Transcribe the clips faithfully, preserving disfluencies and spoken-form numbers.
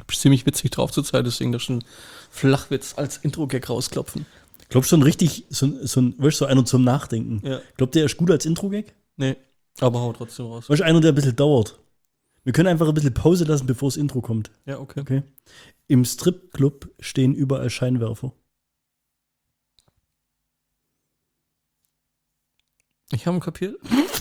ziemlich witzig drauf zur Zeit, deswegen das schon Flachwitz als Intro-Gag rausklopfen. Glaubst du schon richtig, so, so, ein, weißt, so einer zum Nachdenken? Ja. Glaubt der ist gut als Intro-Gag? Nee, aber hau trotzdem raus. Weißt du, einer, der ein bisschen dauert? Wir können einfach ein bisschen Pause lassen, bevor das Intro kommt. Ja, okay. okay. Im Stripclub stehen überall Scheinwerfer. Ich habe ihn kapiert.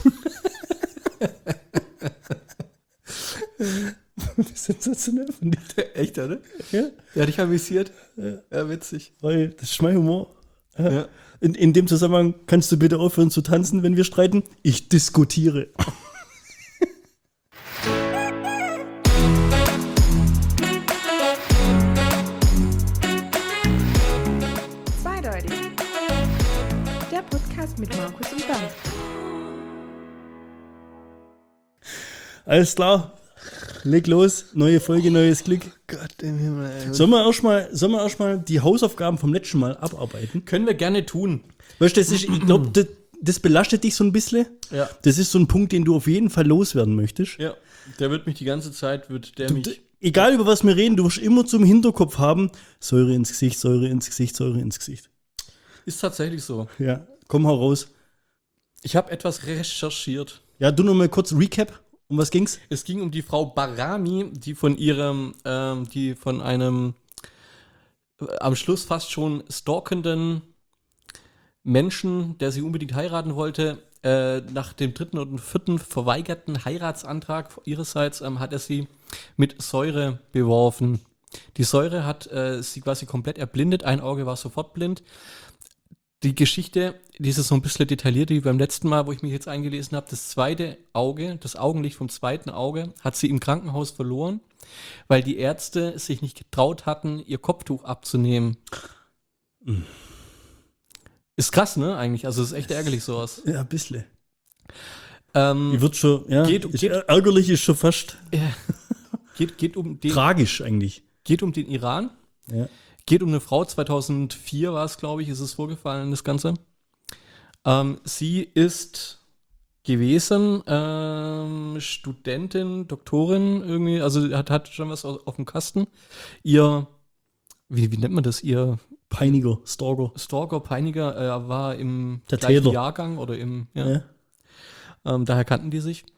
Das ist sensationell von dir. Echt, oder? Ja. Der hat dich amüsiert. Ja. Ja, witzig. Weil das ist mein Humor. Ja. Ja. In, in dem Zusammenhang kannst du bitte aufhören zu tanzen, wenn wir streiten? Ich diskutiere. Zweideutig. Der Podcast mit Markus und Bernd. Alles klar. Leg los. Neue Folge, neues Glück. Gott im Himmel, ey. Sollen wir erstmal sollen wir erst mal die Hausaufgaben vom letzten Mal abarbeiten? Können wir gerne tun. Weißt du, das ist, ich glaube, das, das belastet dich so ein bisschen. Ja. Das ist so ein Punkt, den du auf jeden Fall loswerden möchtest. Ja, der wird mich die ganze Zeit, wird der mich... D- Egal über was wir reden, du wirst immer zum Hinterkopf haben, Säure ins Gesicht, Säure ins Gesicht, Säure ins Gesicht. Ist tatsächlich so. Ja, komm hau raus. Ich habe etwas recherchiert. Ja, du noch mal kurz Recap. Um was ging's? Es ging um die Frau Barami, die von ihrem, ähm, die von einem äh, am Schluss fast schon stalkenden Menschen, der sie unbedingt heiraten wollte, äh, nach dem dritten und vierten verweigerten Heiratsantrag ihrerseits ähm, hat er sie mit Säure beworfen. Die Säure hat äh, sie quasi komplett erblindet, ein Auge war sofort blind. Die Geschichte, die ist so ein bisschen detailliert wie beim letzten Mal, wo ich mich jetzt eingelesen habe. Das zweite Auge, das Augenlicht vom zweiten Auge, hat sie im Krankenhaus verloren, weil die Ärzte sich nicht getraut hatten, ihr Kopftuch abzunehmen. Mhm. Ist krass, ne, eigentlich? Also, es ist echt ärgerlich, sowas. Ja, ein bisschen. Ähm, Die wird schon, ja, Geht- ist, geht- ärgerlich ist schon fast ja. geht, geht, um den, tragisch eigentlich. geht um den Iran. Ja. Geht um eine Frau, zweitausendvier war es, glaube ich, ist es vorgefallen, das Ganze. Ähm, sie ist gewesen, ähm, Studentin, Doktorin irgendwie, also hat, hat schon was auf, auf dem Kasten. Ihr, wie, wie nennt man das, ihr Peiniger, Stalker. Stalker, Peiniger äh, war im Der gleichen Täter. Jahrgang oder im, ja, Ja. ähm, daher kannten die sich.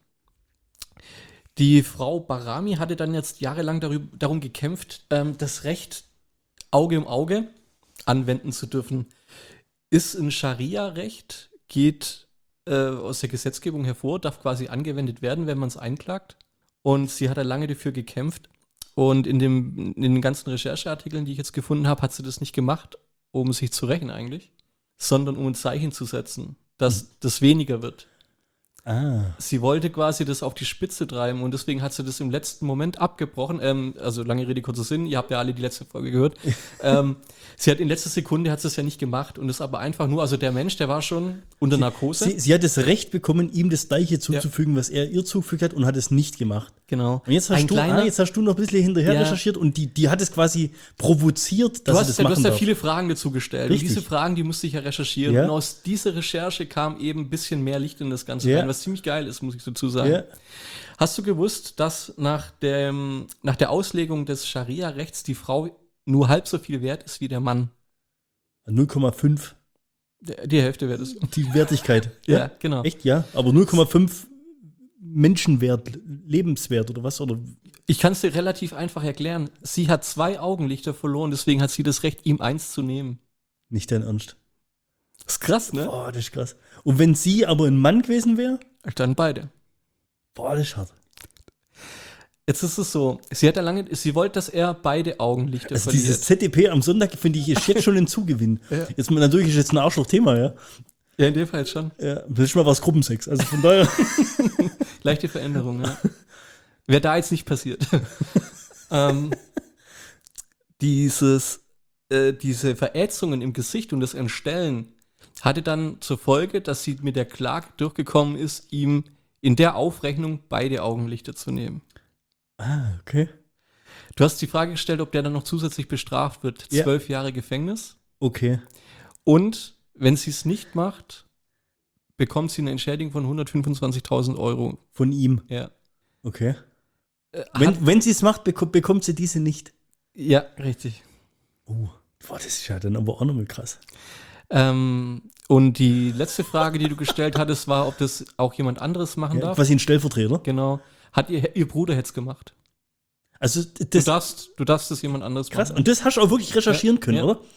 Die Frau Barami hatte dann jetzt jahrelang darüber, darum gekämpft, ähm, das Recht Auge um Auge anwenden zu dürfen. Ist ein Scharia-Recht, geht äh, aus der Gesetzgebung hervor, darf quasi angewendet werden, wenn man es einklagt. Und sie hat da lange dafür gekämpft. Und in, dem, in den ganzen Rechercheartikeln, die ich jetzt gefunden habe, hat sie das nicht gemacht, um sich zu rächen eigentlich, sondern um ein Zeichen zu setzen, dass Mhm. das weniger wird. Ah. Sie wollte quasi das auf die Spitze treiben und deswegen hat sie das im letzten Moment abgebrochen. Ähm, also lange Rede, kurzer Sinn, ihr habt ja alle die letzte Folge gehört. ähm, sie hat in letzter Sekunde hat sie es ja nicht gemacht und ist aber einfach nur, also der Mensch, der war schon unter Narkose. Sie, sie hat das Recht bekommen, ihm das Gleiche zuzufügen, was er ihr zugefügt hat und hat es nicht gemacht. Genau. Und jetzt hast, Ein du, kleiner- ah, jetzt hast du noch ein bisschen hinterher Ja. recherchiert und die, die hat es quasi provoziert, dass Du sie hast, das ja, du machen hast ja darf. viele Fragen dazu gestellt. Richtig. Und diese Fragen, die musste ich ja recherchieren. Ja. Und aus dieser Recherche kam eben ein bisschen mehr Licht in das Ganze Ja. rein, was ziemlich geil ist, muss ich dazu sagen. Ja. Hast du gewusst, dass nach, dem, nach der Auslegung des Scharia-Rechts die Frau nur halb so viel wert ist wie der Mann? null Komma fünf, Der- Die Hälfte wert ist. die Wertigkeit. Ja, genau. Echt, ja? Aber null Komma fünf Menschenwert, Lebenswert oder was? Oder? Ich kann es dir relativ einfach erklären. Sie hat zwei Augenlichter verloren, deswegen hat sie das Recht, ihm eins zu nehmen. Nicht dein Ernst. Das ist krass, ne? Boah, das ist krass. Und wenn sie aber ein Mann gewesen wäre? Dann beide. Boah, das ist hart. Jetzt ist es so, sie hat ja lange, sie wollte, dass er beide Augenlichter Also verliert. dieses Z D P am Sonntag, finde ich, ist jetzt schon ein Zugewinn. Ja. Jetzt mal- natürlich ist jetzt ein Arschloch-Thema, ja. Ja, in dem Fall schon. ja. Das ist mal was Gruppensex. Also von daher. Leichte Veränderung, ja. Wäre da jetzt nicht passiert. ähm, dieses, äh, diese Verätzungen im Gesicht und das Entstellen hatte dann zur Folge, dass sie mit der Klage durchgekommen ist, ihm in der Aufrechnung beide Augenlichter zu nehmen. ah, okay. Du hast die Frage gestellt, ob der dann noch zusätzlich bestraft wird. Ja. Zwölf Jahre Gefängnis. Okay. Und wenn sie es nicht macht, bekommt sie eine Entschädigung von hundertfünfundzwanzigtausend Euro. Von ihm. Ja. Okay. Wenn, wenn sie es macht, bekommt, bekommt sie diese nicht. Ja, richtig. Oh, boah, das ist ja dann aber auch nochmal krass. Ähm, und die letzte Frage, die du gestellt hattest, war, ob das auch jemand anderes machen Ja, darf. quasi ein Stellvertreter. Genau. Hat ihr, ihr Bruder hätte es gemacht. Also Du das darfst, du darfst das jemand anderes krass. machen. Und das hast du auch wirklich recherchieren können, ja. oder?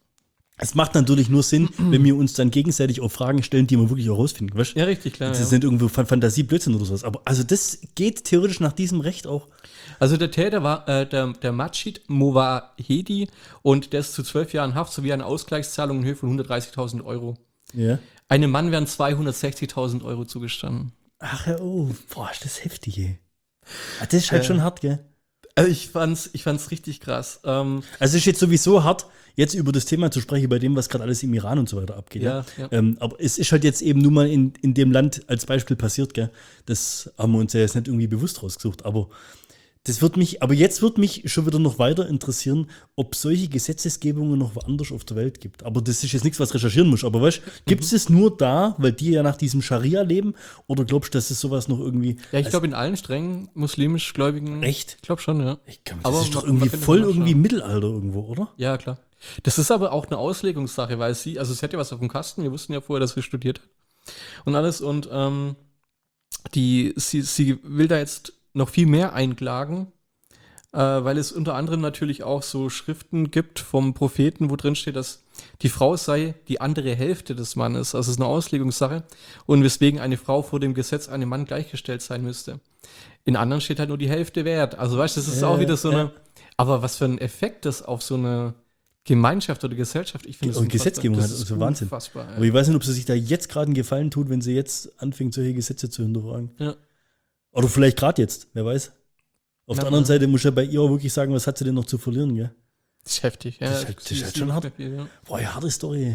Es macht natürlich nur Sinn, wenn wir uns dann gegenseitig auch Fragen stellen, die wir wirklich auch rausfinden. Weißt? Ja, richtig, klar. Das Ja. ist nicht irgendwo Fan- Fantasie-Blödsinn oder sowas. Aber also das geht theoretisch nach diesem Recht auch. Also der Täter war äh, der, der Majid Movahedi und der ist zu zwölf Jahren Haft sowie eine Ausgleichszahlung in Höhe von hundertdreißigtausend Euro. Ja. Einem Mann werden zweihundertsechzigtausend Euro zugestanden. Ach ja, oh, boah, ist das heftig, ey. Ah, das ist halt Ja. schon hart, gell? Also ich fand's, ich fand's richtig krass. Ähm, Also es ist jetzt sowieso hart, jetzt über das Thema zu sprechen, bei dem, was gerade alles im Iran und so weiter abgeht. Ja, ja. Ähm, aber es ist halt jetzt eben nur mal in, in dem Land als Beispiel passiert, gell? Das haben wir uns ja jetzt nicht irgendwie bewusst rausgesucht. Aber das wird mich, aber jetzt wird mich schon wieder noch weiter interessieren, ob solche Gesetzesgebungen noch woanders auf der Welt gibt. Aber das ist jetzt nichts, was recherchieren muss. Aber weißt du, gibt es es nur da, weil die ja nach diesem Scharia leben? Oder glaubst du, dass es sowas noch irgendwie. ja, ich glaube in allen strengen muslimisch Gläubigen. Echt? Ich glaube schon, ja. Ich kann, das Aber ist doch man irgendwie kann voll mal irgendwie schauen. Mittelalter irgendwo, oder? Ja, klar. Das ist aber auch eine Auslegungssache, weil sie, also es hätte ja was auf dem Kasten, wir wussten ja vorher, dass sie studiert hat und alles und ähm, die, sie, sie will da jetzt noch viel mehr einklagen, äh, weil es unter anderem natürlich auch so Schriften gibt vom Propheten, wo drin steht, dass die Frau sei die andere Hälfte des Mannes, also es ist eine Auslegungssache und weswegen eine Frau vor dem Gesetz einem Mann gleichgestellt sein müsste. In anderen steht halt nur die Hälfte wert. Also weißt du, das ist Ja, auch wieder so ja. eine, aber was für ein Effekt das auf so eine Gemeinschaft oder Gesellschaft, ich finde das Und unfassbar. Gesetzgebung Das hat, ist also Wahnsinn. unfassbar. Aber ich weiß nicht, ob sie sich da jetzt gerade einen Gefallen tut, wenn sie jetzt anfängt, solche Gesetze zu hinterfragen. Ja. Oder vielleicht gerade jetzt, wer weiß. Auf Ja, der anderen ja. Seite muss ich ja bei ihr auch wirklich sagen, was hat sie denn noch zu verlieren, gell? Das ist heftig. Ja, Das ist halt- das ist halt schon hart. Ja. Boah, ja, harte Story.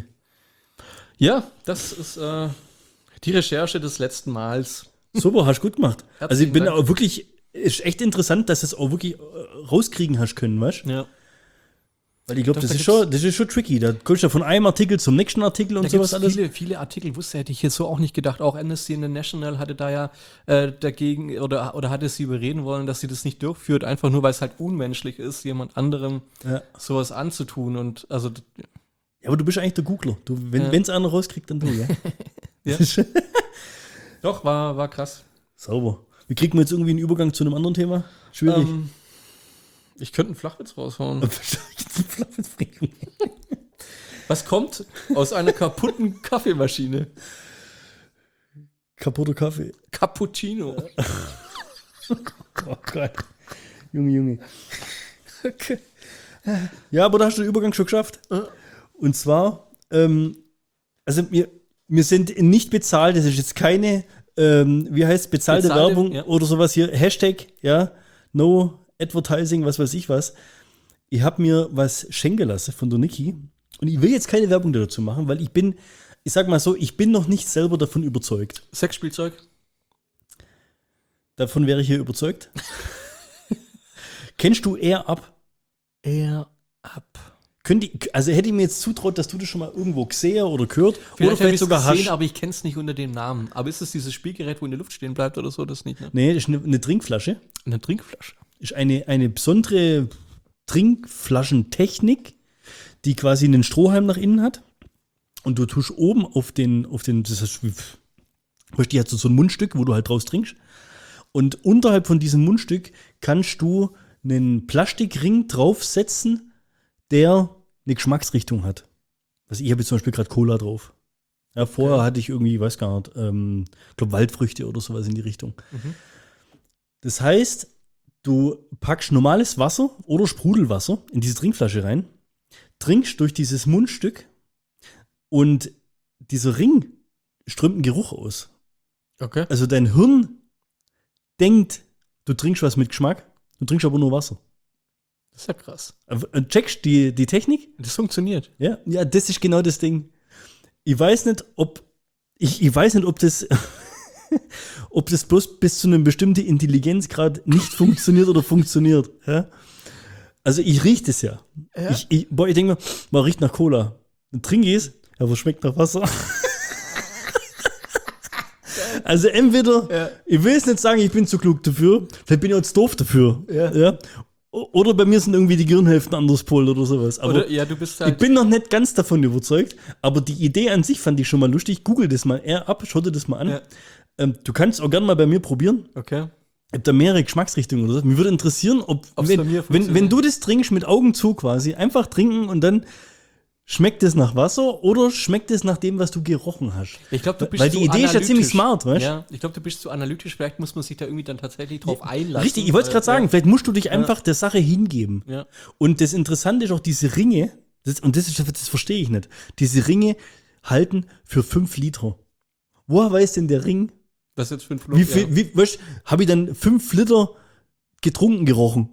ja, das ist äh, die Recherche des letzten Mals. Super, hast gut gemacht. Also ich Herzlichen bin Dank. auch wirklich, ist echt interessant, dass du es auch wirklich äh, rauskriegen hast können, weißt du? Ja. Weil ich glaube, Doch, das, da ist gibt's- schon, das ist schon tricky. Da kommst du ja von einem Artikel zum nächsten Artikel und Da sowas gibt alles. es viele, viele Artikel, wusste, hätte ich jetzt so auch nicht gedacht. Auch Amnesty International hatte da ja äh, dagegen oder, oder hatte sie überreden wollen, dass sie das nicht durchführt, einfach nur, weil es halt unmenschlich ist, jemand anderem Ja. sowas anzutun. Und also d- Ja, aber du bist eigentlich der Googler. Du, wenn Ja. es einer rauskriegt, dann du, ja? Ja. doch, war, war krass. Sauber. Wie kriegen wir jetzt irgendwie einen Übergang zu einem anderen Thema? Schwierig. Ähm, ich könnte einen Flachwitz raushauen. Was kommt aus einer kaputten Kaffeemaschine? Kaputter Kaffee. Cappuccino. Oh Gott. Junge, Junge. Ja, aber da hast du den Übergang schon geschafft. Und zwar, ähm, also wir, wir sind nicht bezahlt, das ist jetzt keine, ähm, wie heißt bezahlte, Bezahlte, Werbung ja. oder sowas hier. Hashtag, ja, no advertising, was weiß ich was. Ich habe mir was schenken lassen von der Niki. Und ich will jetzt keine Werbung dazu machen, weil ich bin, ich sag mal so, ich bin noch nicht selber davon überzeugt. Sexspielzeug? Davon wäre ich hier überzeugt. Kennst du Air Up? Air Up. Könnte ich, also hätte ich mir jetzt zutraut, dass du das schon mal irgendwo gesehen oder gehört oder Vielleicht, vielleicht sogar gesehen, hast. aber ich kenne es nicht unter dem Namen. Aber ist es dieses Spielgerät, wo in der Luft stehen bleibt oder so? Das nicht, ne? Nee, das ist eine, eine Trinkflasche. Eine Trinkflasche. Ist eine, eine besondere Trinkflaschentechnik, die quasi einen Strohhalm nach innen hat. Und du tust oben auf den, auf den, das ist, weißt, die hat so, so ein Mundstück, wo du halt draus trinkst. Und unterhalb von diesem Mundstück kannst du einen Plastikring draufsetzen, der eine Geschmacksrichtung hat. Also ich habe jetzt zum Beispiel gerade Cola drauf. Ja, vorher hatte ich irgendwie, weiß gar nicht, ähm, ich glaube Waldfrüchte oder sowas in die Richtung. Mhm. Das heißt, du packst normales Wasser oder Sprudelwasser in diese Trinkflasche rein, trinkst durch dieses Mundstück und dieser Ring strömt einen Geruch aus. Okay. Also dein Hirn denkt, du trinkst was mit Geschmack, du trinkst aber nur Wasser. Das ist ja krass. Und checkst die, die Technik? Das funktioniert. Ja, ja, das ist genau das Ding. Ich weiß nicht, ob ich, ich weiß nicht, ob das ob das bloß bis zu einem bestimmten Intelligenzgrad nicht funktioniert oder funktioniert. Ja? Also ich rieche das ja. Ja. Ich, ich, boah, ich denke mir, man riecht nach Cola. Dann trinke ich es, aber schmeckt nach Wasser. Also entweder, Ja. ich will jetzt nicht sagen, ich bin zu klug dafür, vielleicht bin ich auch zu doof dafür. Ja. Ja. O- Oder bei mir sind irgendwie die Gehirnhälften anders pol oder sowas. Aber Oder, ja, du bist halt. ich bin noch nicht ganz davon überzeugt, aber die Idee an sich fand ich schon mal lustig. Google das mal eher ab, schau dir das mal an. Ja. Ähm, du kannst auch gerne mal bei mir probieren. Okay. Ich habe da mehrere Geschmacksrichtungen oder so. Mir würde interessieren, ob, Ob's wenn, bei mir wenn, funktioniert. wenn du das trinkst mit Augen zu quasi, einfach trinken und dann schmeckt es nach Wasser oder schmeckt es nach dem, was du gerochen hast? Ich glaube, du bist Weil die zu Idee ist ja ziemlich analytisch. smart, weißt du? Ja, ich glaube, du bist zu analytisch. Vielleicht muss man sich da irgendwie dann tatsächlich drauf einlassen. Richtig, ich wollte es gerade Äh, sagen, vielleicht musst du dich einfach der Sache hingeben. Ja. Und das Interessante ist auch, diese Ringe, das, und das, ist, das verstehe ich nicht, diese Ringe halten für fünf Liter. Woher weiß denn der Ring, Das ist jetzt fünf wie viel, ja. wie, weißt, habe ich dann fünf Liter getrunken gerochen?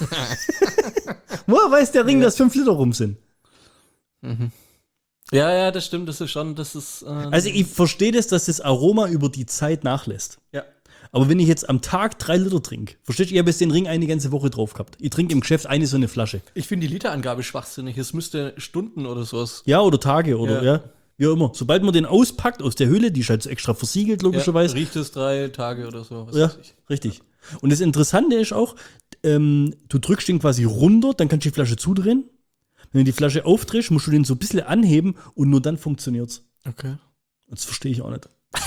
Woher weiß der Ring, Ja. dass fünf Liter rum sind? Ja, ja, das stimmt. Das ist schon, das ist. Äh, Also ich verstehe das, dass das Aroma über die Zeit nachlässt. ja. Aber wenn ich jetzt am Tag drei Liter trinke, verstehst du, ich habe jetzt den Ring eine ganze Woche drauf gehabt. Ich trinke im Geschäft eine so eine Flasche. Ich finde die Literangabe schwachsinnig. Es müsste Stunden oder sowas. Ja, oder Tage oder Ja. ja. Wie auch immer. Sobald man den auspackt aus der Hülle, die ist halt so extra versiegelt, logischerweise. Ja, riecht es drei Tage oder so. Was Ja, weiß ich. richtig. Und das Interessante ist auch, ähm, du drückst den quasi runter, dann kannst du die Flasche zudrehen. Wenn du die Flasche aufdrehst, musst du den so ein bisschen anheben und nur dann funktioniert's. Okay. Das verstehe ich auch nicht.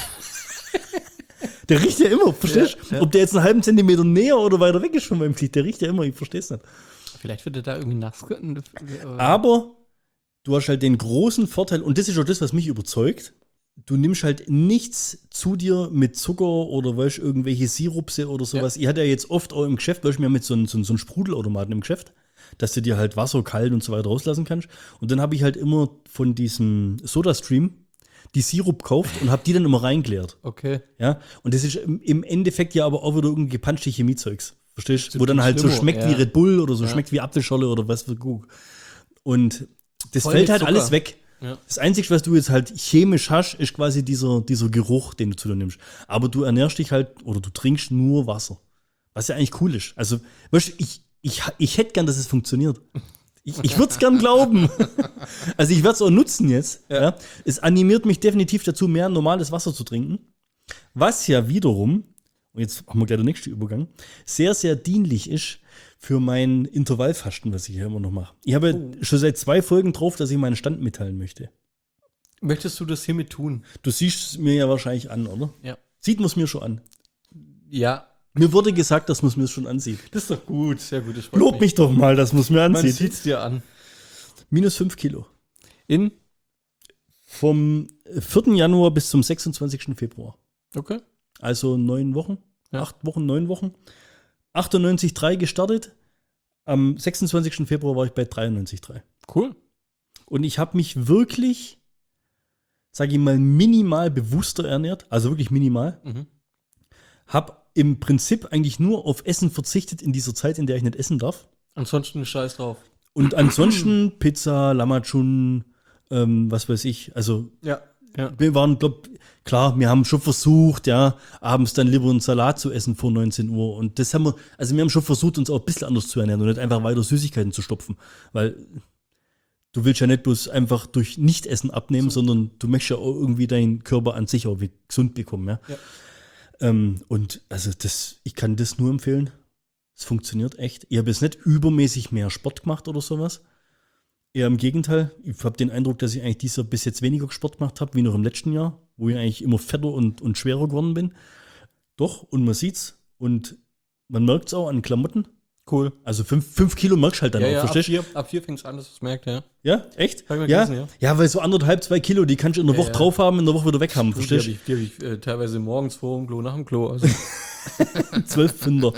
Der riecht ja immer, verstehst du? Ja, ja. Ob der jetzt einen halben Zentimeter näher oder weiter weg ist von meinem Glied, der riecht ja immer, ich verstehe es nicht. Vielleicht wird er da irgendwie nass. Aber du hast halt den großen Vorteil, und das ist auch das, was mich überzeugt, du nimmst halt nichts zu dir mit Zucker oder weißt irgendwelche Sirupse oder sowas. Ich hatte ja jetzt oft auch im Geschäft, weißt du, wir haben jetzt so einen, so einen, so einen Sprudelautomaten im Geschäft, dass du dir halt Wasser kalt und so weiter rauslassen kannst. Und dann habe ich halt immer von diesem Soda-Stream die Sirup gekauft und habe die dann immer reingeleert. Okay. Ja? Und das ist im, im Endeffekt ja aber auch wieder irgendwie gepanschte Chemiezeugs. Verstehst du? Wo dann Ziemlich halt so schlimmer, schmeckt ja. wie Red Bull oder so Ja. schmeckt wie Apfelschorle oder was für Gug. Und das Voll fällt mit halt Zucker. alles weg. Ja. Das Einzige, was du jetzt halt chemisch hast, ist quasi dieser, dieser Geruch, den du zu dir nimmst. Aber du ernährst dich halt oder du trinkst nur Wasser. Was ja eigentlich cool ist. Also, weißt du, ich, ich, ich hätte gern, dass es funktioniert. Ich, ich würde es gern glauben. Also ich werde es auch nutzen jetzt. Ja. Ja. Es animiert mich definitiv dazu, mehr normales Wasser zu trinken. Was ja wiederum, und jetzt haben wir gleich den nächsten Übergang, sehr, sehr dienlich ist für mein Intervallfasten, was ich hier immer noch mache. Ich habe Oh. schon seit zwei Folgen drauf, dass ich meinen Stand mitteilen möchte. Möchtest du das hiermit tun? Du siehst es mir ja wahrscheinlich an, oder? Ja. Sieht man es mir schon an. Ja. Mir wurde gesagt, dass man es mir schon ansieht. Das ist doch gut. Sehr gut. Das freut Lob mich doch mal, dass man es mir Man ansieht. sieht es dir an. Minus fünf Kilo. In? Vom vierten Januar bis zum sechsundzwanzigsten Februar. Okay. Also neun Wochen, Ja. acht Wochen, neun Wochen. achtundneunzig Komma drei gestartet. Am sechsundzwanzigsten Februar war ich bei dreiundneunzig Komma drei. Cool. Und ich habe mich wirklich, sage ich mal, minimal bewusster ernährt. Also wirklich minimal. Mhm. Habe im Prinzip eigentlich nur auf Essen verzichtet in dieser Zeit, in der ich nicht essen darf. Ansonsten scheiß drauf. Und ansonsten Pizza, Lamachun, ähm, was weiß ich. Also Ja. Ja. wir waren, glaub, klar, wir haben schon versucht, ja, abends dann lieber einen Salat zu essen vor neunzehn Uhr. Und das haben wir, also wir haben schon versucht, uns auch ein bisschen anders zu ernähren und nicht einfach weiter Süßigkeiten zu stopfen. Weil du willst ja nicht bloß einfach durch Nichtessen abnehmen, so. sondern du möchtest ja auch irgendwie deinen Körper an sich auch gesund bekommen, ja. Ja. Ähm, und also das, ich kann das nur empfehlen. Es funktioniert echt. Ich habe jetzt nicht übermäßig mehr Sport gemacht oder sowas. Eher im Gegenteil. Ich habe den Eindruck, dass ich eigentlich dieses Jahr bis jetzt weniger Sport gemacht habe, wie noch im letzten Jahr, wo ich eigentlich immer fetter und, und schwerer geworden bin. Doch, und man sieht's. Und man merkt es auch an Klamotten. Cool. Also fünf, fünf Kilo merkst du halt dann Ja, auch, ja, ab verstehst du? vier, ab vier fängt es an, dass du es merkst, ja. Ja, echt? Hab ich mal Ja? gelesen, ja, weil so anderthalb, zwei Kilo, die kannst du in der Ja, Woche ja. drauf haben, in der Woche wieder weg haben, Die habe verstehst ich, die hab ich äh, teilweise morgens vor dem Klo, nach dem Klo. Also. du? Zwölf Pfünder.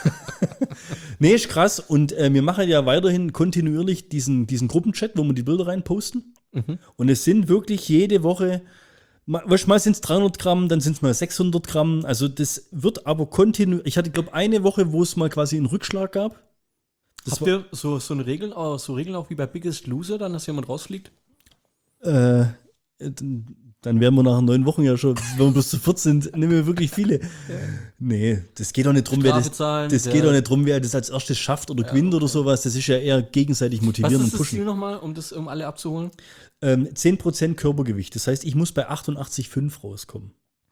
Nee, ist krass. Und äh, wir machen ja weiterhin kontinuierlich diesen, diesen Gruppenchat, wo wir die Bilder rein posten. Mhm. Und es sind wirklich jede Woche, mal, weißt du, mal sind es dreihundert Gramm, dann sind es mal sechshundert Gramm. Also das wird aber kontinuierlich. Ich hatte, glaube eine Woche, wo es mal quasi einen Rückschlag gab. Das Habt ihr so, so, eine Regeln, auch- so Regeln auch wie bei Biggest Loser, dann, dass jemand rausfliegt? Äh, dann wären wir nach neun Wochen ja schon, wenn wir bloß zu viert sind, nehmen wir wirklich viele. Nee, das geht doch nicht drum, wer Strafe das, zahlen, das der- geht doch nicht drum, wer das als erstes schafft oder gewinnt oder sowas. Das ist ja eher gegenseitig Was motivieren ist und das pushen. Ziel nochmal, um das um alle abzuholen? Ähm, zehn Prozent Körpergewicht. Das heißt, ich muss bei achtundachtzig Komma fünf rauskommen.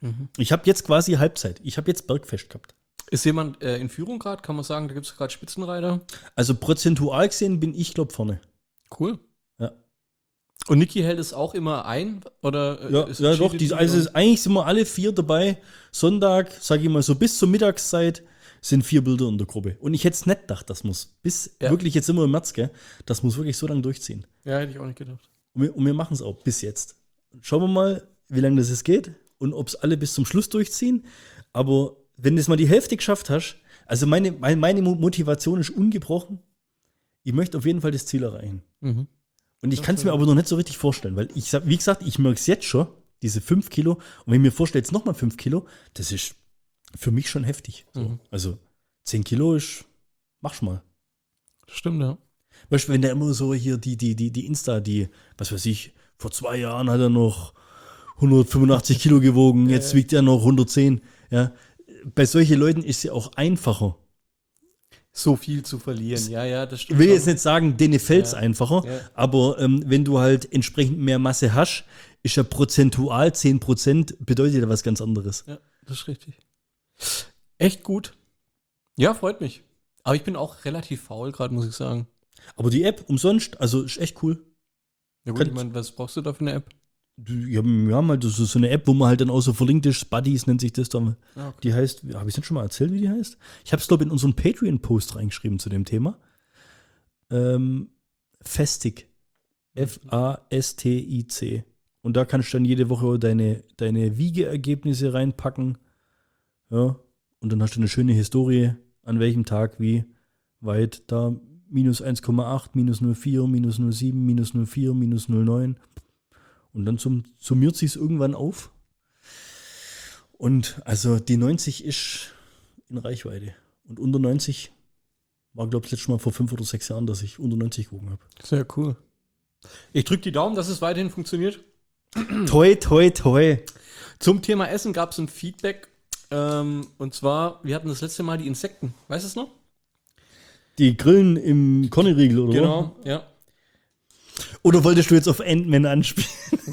Ich habe jetzt quasi Halbzeit. Ich habe jetzt Bergfest gehabt. Ist jemand äh, in Führung gerade? Kann man sagen, da gibt es gerade Spitzenreiter? Also prozentual gesehen bin ich, glaube vorne. Cool. Ja. Und Niki hält es auch immer ein? Oder äh, Ja, ist ja doch. cheatet Die, die also oder? eigentlich sind wir alle vier dabei. Sonntag, sage ich mal so, bis zur Mittagszeit sind vier Bilder in der Gruppe. Und ich hätte es nicht gedacht, das muss bis Ja. wirklich, jetzt sind wir im März, gell? Das muss wirklich so lange durchziehen. Ja, hätte ich auch nicht gedacht. Und wir, und wir machen es auch bis jetzt. Schauen wir mal, wie lange das jetzt geht und ob es alle bis zum Schluss durchziehen. Aber wenn du es mal die Hälfte geschafft hast, also meine, meine, meine Motivation ist ungebrochen. Ich möchte auf jeden Fall das Ziel erreichen. Mhm. Und ich Das kann es mir stimmt. aber noch nicht so richtig vorstellen, weil ich, sag- wie gesagt, ich merke es jetzt schon, diese fünf Kilo. Und wenn ich mir vorstelle, jetzt nochmal fünf Kilo, das ist für mich schon heftig. So. Mhm. Also zehn Kilo ist, mach's mal. Stimmt, ja. Weißt du, wenn der immer so hier die, die, die, die Insta, die, was weiß ich, vor zwei Jahren hat er noch hundertfünfundachtzig Kilo gewogen, jetzt wiegt er noch hundertzehn. Ja. Bei solchen Leuten ist es ja auch einfacher. So viel zu verlieren. Ja, ja, das Ich stimmt. will schon. jetzt nicht sagen, denen fällt es Ja. einfacher, Ja. aber ähm, wenn du halt entsprechend mehr Masse hast, ist ja prozentual zehn Prozent bedeutet ja was ganz anderes. Ja, das ist richtig. Echt gut. Ja, freut mich. Aber ich bin auch relativ faul gerade, muss ich sagen. Aber die App umsonst, also ist echt cool. Ja gut, Könnt- ich meine, was brauchst du da für eine App? Die- Ja, wir haben halt so, so eine App, wo man halt dann auch so verlinkt ist, Buddies nennt sich das dann. Ah, okay. Die heißt, habe ich es nicht schon mal erzählt, wie die heißt? Ich habe es, glaube ich, in unseren Patreon-Post reingeschrieben zu dem Thema. Ähm, Festic. F A S T I C. Und da kannst du dann jede Woche deine, deine Wiegeergebnisse reinpacken. Ja. Und dann hast du eine schöne Historie, an welchem Tag, wie weit da minus eins Komma acht, minus null Komma vier, minus null Komma sieben, minus null Komma vier, minus null Komma neun. Und dann sum, summiert sich es irgendwann auf. Und also die neunzig ist in Reichweite. Und unter neunzig war, glaube ich, letztes Mal vor fünf oder sechs Jahren, dass ich unter neunzig geguckt habe. Sehr cool. Ich drücke die Daumen, dass es weiterhin funktioniert. Toi, toi, toi. Zum Thema Essen gab es ein Feedback. Ähm, und zwar, wir hatten das letzte Mal die Insekten. Weißt du es noch? Die Grillen im Conny-Riegel, oder? Genau, ja. Oder wolltest du jetzt auf Ant-Man anspielen?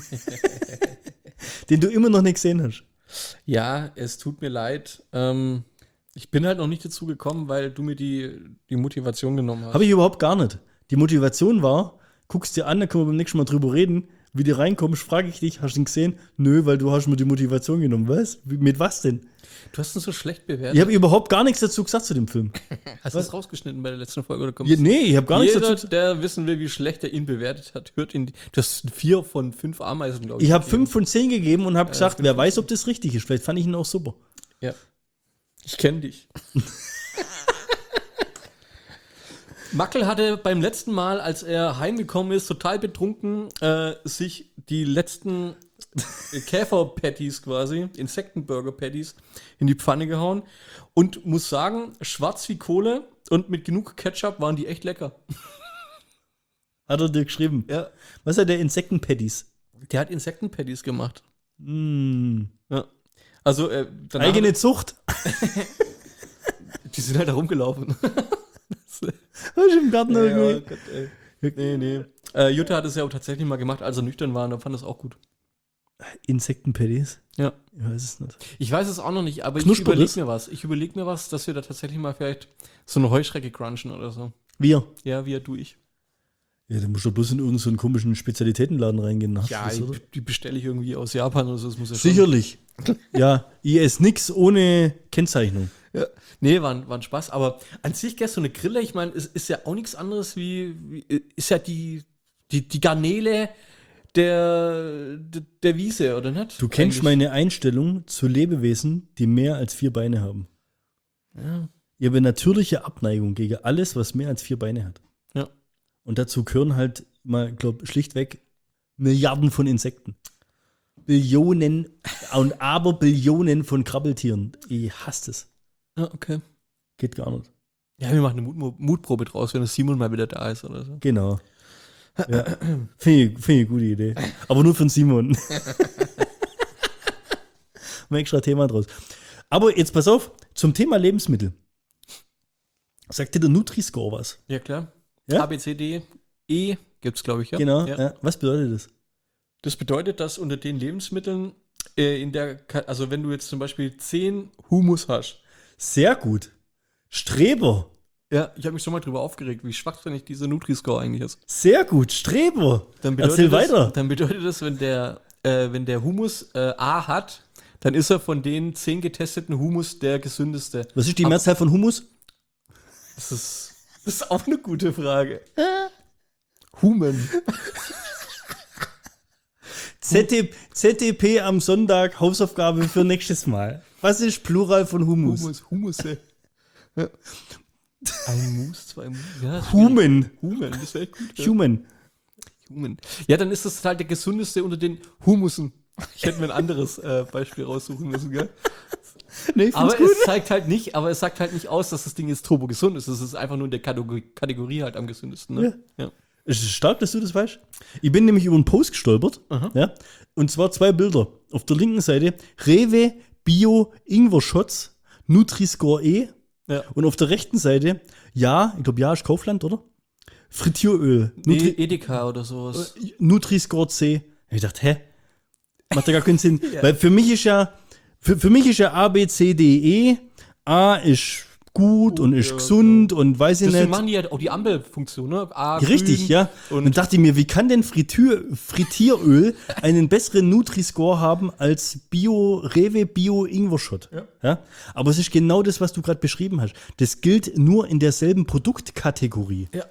Den du immer noch nicht gesehen hast. Ja, es tut mir leid. Ähm, ich bin halt noch nicht dazu gekommen, weil du mir die, die Motivation genommen hast. Habe ich überhaupt gar nicht. Die Motivation war, guckst dir an, dann können wir beim nächsten Mal drüber reden. Wie du reinkommst, frage ich dich, hast du ihn gesehen? Nö, weil du hast mir die Motivation genommen. Was? Wie- Mit was denn? Du hast ihn so schlecht bewertet. Ich habe überhaupt gar nichts dazu gesagt zu dem Film. Hast du das rausgeschnitten bei der letzten Folge? Oder Ja, nee, ich habe gar nichts Jeder, dazu gesagt. der wissen will, wie schlecht er ihn bewertet hat, hört ihn. Du hast vier von fünf Ameisen, glaube ich. Ich habe gegeben. fünf von zehn gegeben und habe gesagt, fünf wer von weiß, ob das richtig ist. Vielleicht fand ich ihn auch super. Ja. Ich kenne dich. Mackel hatte beim letzten Mal, als er heimgekommen ist, total betrunken, äh, sich die letzten Käfer-Patties quasi, Insektenburger-Patties, in die Pfanne gehauen und muss sagen, schwarz wie Kohle und mit genug Ketchup waren die echt lecker. Hat er dir geschrieben. Ja. Was hat der Insekten-Patties? Der hat Insekten-Patties gemacht. Mm. Ja. Also, äh, danach- Eigene Zucht. Die sind halt da rumgelaufen. Hast du im Garten irgendwie? Gott, ey. Nee, nee. Äh, Jutta hat es ja auch tatsächlich mal gemacht, als er nüchtern war, und er fand das auch gut. Insekten-Patties? Ja. Ich weiß es nicht. Ich weiß es auch noch nicht, aber ich Knuspert überlege es? mir was. Ich überlege mir was, dass wir da tatsächlich mal vielleicht so eine Heuschrecke crunchen oder so. Wir? Ja, wir, du, ich. Ja, dann musst du bloß in irgendeinen so einen komischen Spezialitätenladen reingehen. Hast du Ja, das, die, oder? die bestelle ich irgendwie aus Japan oder so. Das muss ja schon- Sicherlich. Ja, ich esse nichts ohne Kennzeichnung. Ja. Nee, war, ein- war ein Spaß. Aber an sich, gell, so eine Grille, ich meine, es ist ja auch nichts anderes wie, wie ist ja die, die, die Garnele der, der, der Wiese, oder nicht? Du kennst Eigentlich. meine Einstellung zu Lebewesen, die mehr als vier Beine haben. Ja. Ich habe eine natürliche Abneigung gegen alles, was mehr als vier Beine hat. Ja. Und dazu gehören halt mal, glaub, schlichtweg Milliarden von Insekten. Billionen und aber Billionen von Krabbeltieren. Ich hasse es. Ja, okay. Geht gar nicht. Ja, wir machen eine Mut Mutprobe draus, wenn das Simon mal wieder da ist oder so. Genau. Ja. Finde ich, find ich eine gute Idee. Aber nur von Simon. Ein extra Thema draus. Aber jetzt pass auf, zum Thema Lebensmittel. Sagt dir der Nutri-Score was? Ja, klar. Ja? A, B, C, D, E gibt's, glaube ich, ja. Genau. Ja. Ja. Was bedeutet das? Das bedeutet, dass unter den Lebensmitteln äh, in der, Ka- also wenn du jetzt zum Beispiel zehn Humus hast. Sehr gut. Streber. Ja, ich habe mich schon mal drüber aufgeregt, wie schwachsinnig diese Nutri-Score eigentlich ist. Sehr gut. Streber. Dann Erzähl das, weiter. Dann bedeutet das, wenn der, äh, wenn der Humus äh, A hat, dann ist er von den zehn getesteten Humus der gesündeste. Was ist die Ab- Mehrzahl von Humus? Das ist, das ist auch eine gute Frage. Humen. Z D, Z D P am Sonntag, Hausaufgabe für nächstes Mal. Was ist Plural von Humus? Humus, Humusse. Ja. Ein Mus, zwei Mus. Ja, das ist Human. schwierig. Humen, das wäre gut. Ja. Human. Humen. Ja, dann ist das halt der gesündeste unter den Humusen. Ich hätte mir ein anderes äh, Beispiel raussuchen müssen, gell? Nee, ich find's Aber gut. es zeigt halt nicht, aber es sagt halt nicht aus, dass das Ding jetzt turbo gesund ist. Es ist einfach nur in der Kategorie, Kategorie halt am gesündesten. Ne? Ja. Es ist stark, dass du das weißt. Ich bin nämlich über einen Post gestolpert. Ja, und zwar zwei Bilder. Auf der linken Seite Rewe Bio Ingwer Shots Nutri-Score E. Ja. Und auf der rechten Seite, ja, ich glaube, ja, ist Kaufland, oder? Frittieröl. Nutri E- Edeka oder sowas. Nutri-Score C. Ich dachte, hä? Macht ja gar keinen Sinn. Weil für mich ist ja, für, für mich ist ja A, B, C, D, E. A ist gut und ist ja, gesund und weiß ich Deswegen nicht. machen die ja auch die Ampelfunktion, ne? A, Richtig, grün ja. Und dann dachte ich mir, wie kann denn Fritür, Frittieröl einen besseren Nutri-Score haben als Bio, Rewe Bio Ingwer-Shot? Ja. Ja? Aber es ist genau das, was du gerade beschrieben hast. Das gilt nur in derselben Produktkategorie. Ja.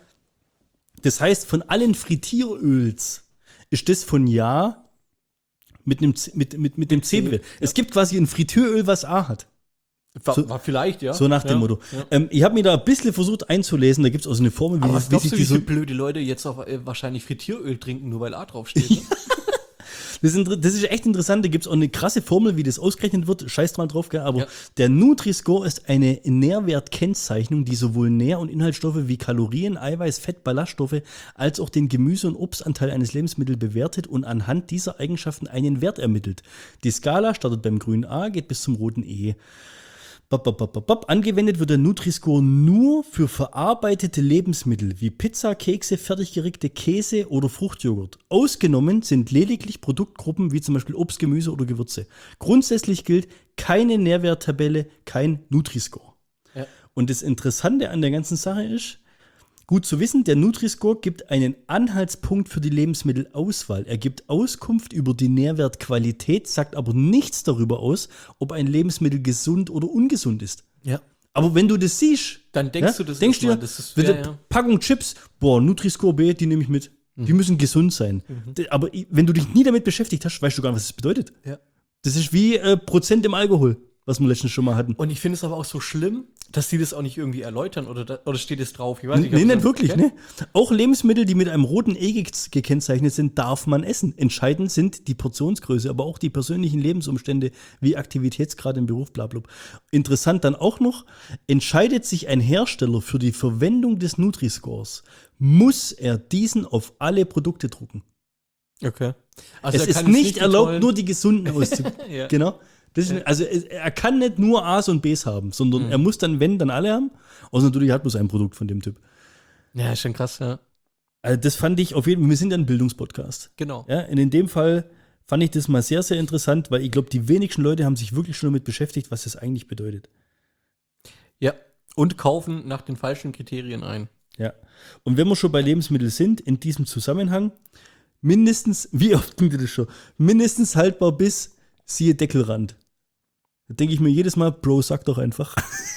Das heißt, von allen Frittieröls ist das von Ja mit, einem, C- mit, mit, mit dem C. C, Es gibt quasi ein Frittieröl, was A hat. War, So- war vielleicht, ja. So nach dem ja. Motto. Ja. Ähm, ich habe mir da ein bisschen versucht einzulesen. Da gibt es auch so eine Formel, wie, Aber was wie glaubst sich du, die wie so. viele blöde Leute jetzt auch äh, wahrscheinlich Frittieröl trinken, nur weil A draufsteht? Ne? Das ist, inter- das ist echt interessant. Da gibt es auch eine krasse Formel, wie das ausgerechnet wird. Scheiß mal drauf, gell? Aber Ja. der Nutri-Score ist eine Nährwertkennzeichnung, die sowohl Nähr- und Inhaltsstoffe wie Kalorien, Eiweiß, Fett, Ballaststoffe als auch den Gemüse- und Obstanteil eines Lebensmittels bewertet und anhand dieser Eigenschaften einen Wert ermittelt. Die Skala startet beim grünen A, geht bis zum roten E. Bop, bop, bop, bop, bop. Angewendet wird der Nutri-Score nur für verarbeitete Lebensmittel wie Pizza, Kekse, fertiggerickte Käse oder Fruchtjoghurt. Ausgenommen sind lediglich Produktgruppen wie zum Beispiel Obst, Gemüse oder Gewürze. Grundsätzlich gilt keine Nährwerttabelle, kein Nutri-Score. Ja. Und das Interessante an der ganzen Sache ist, gut zu wissen, der Nutri-Score gibt einen Anhaltspunkt für die Lebensmittelauswahl. Er gibt Auskunft über die Nährwertqualität, sagt aber nichts darüber aus, ob ein Lebensmittel gesund oder ungesund ist. Ja. Aber wenn du das siehst, Dann denkst ja, du das denkst erstmal, dir, das ist- wenn ja, du ja. Packung Chips, boah, Nutri-Score B, die nehme ich mit. Die müssen gesund sein. D- Aber i- wenn du dich nie damit beschäftigt hast, weißt du gar nicht, was das bedeutet. Ja. Das ist wie äh, Prozent im Alkohol, was wir letztens schon mal hatten. Und ich finde es aber auch so schlimm, dass die das auch nicht irgendwie erläutern oder, da, oder steht es drauf? Ich weiß Nee, ob nicht das- wirklich, Okay. ne? Auch Lebensmittel, die mit einem roten E ge- gekennzeichnet sind, darf man essen. Entscheidend sind die Portionsgröße, aber auch die persönlichen Lebensumstände wie Aktivitätsgrad im Beruf, bla bla. Interessant dann auch noch, entscheidet sich ein Hersteller für die Verwendung des Nutri-Scores, muss er diesen auf alle Produkte drucken. Okay. Also es er ist kann nicht die erlaubt, tollen- nur die gesunden auszugeben. Ja. Genau. Das ist, also es- er kann nicht nur A's und B's haben, sondern Mhm. er muss dann, wenn, dann alle haben. Außer natürlich hat bloß ein Produkt von dem Typ. Ja, ist schon krass, ja. Also das fand ich auf jeden Fall, wir sind ja ein Bildungspodcast. Genau. Ja, und in dem Fall fand ich das mal sehr, sehr interessant, weil ich glaube, die wenigsten Leute haben sich wirklich schon damit beschäftigt, was das eigentlich bedeutet. Ja. Und kaufen nach den falschen Kriterien ein. Ja. Und wenn wir schon bei Lebensmitteln sind, in diesem Zusammenhang, mindestens, wie oft klingt das schon, mindestens haltbar bis, siehe Deckelrand. Da denke ich mir jedes Mal, Bro, sag doch einfach.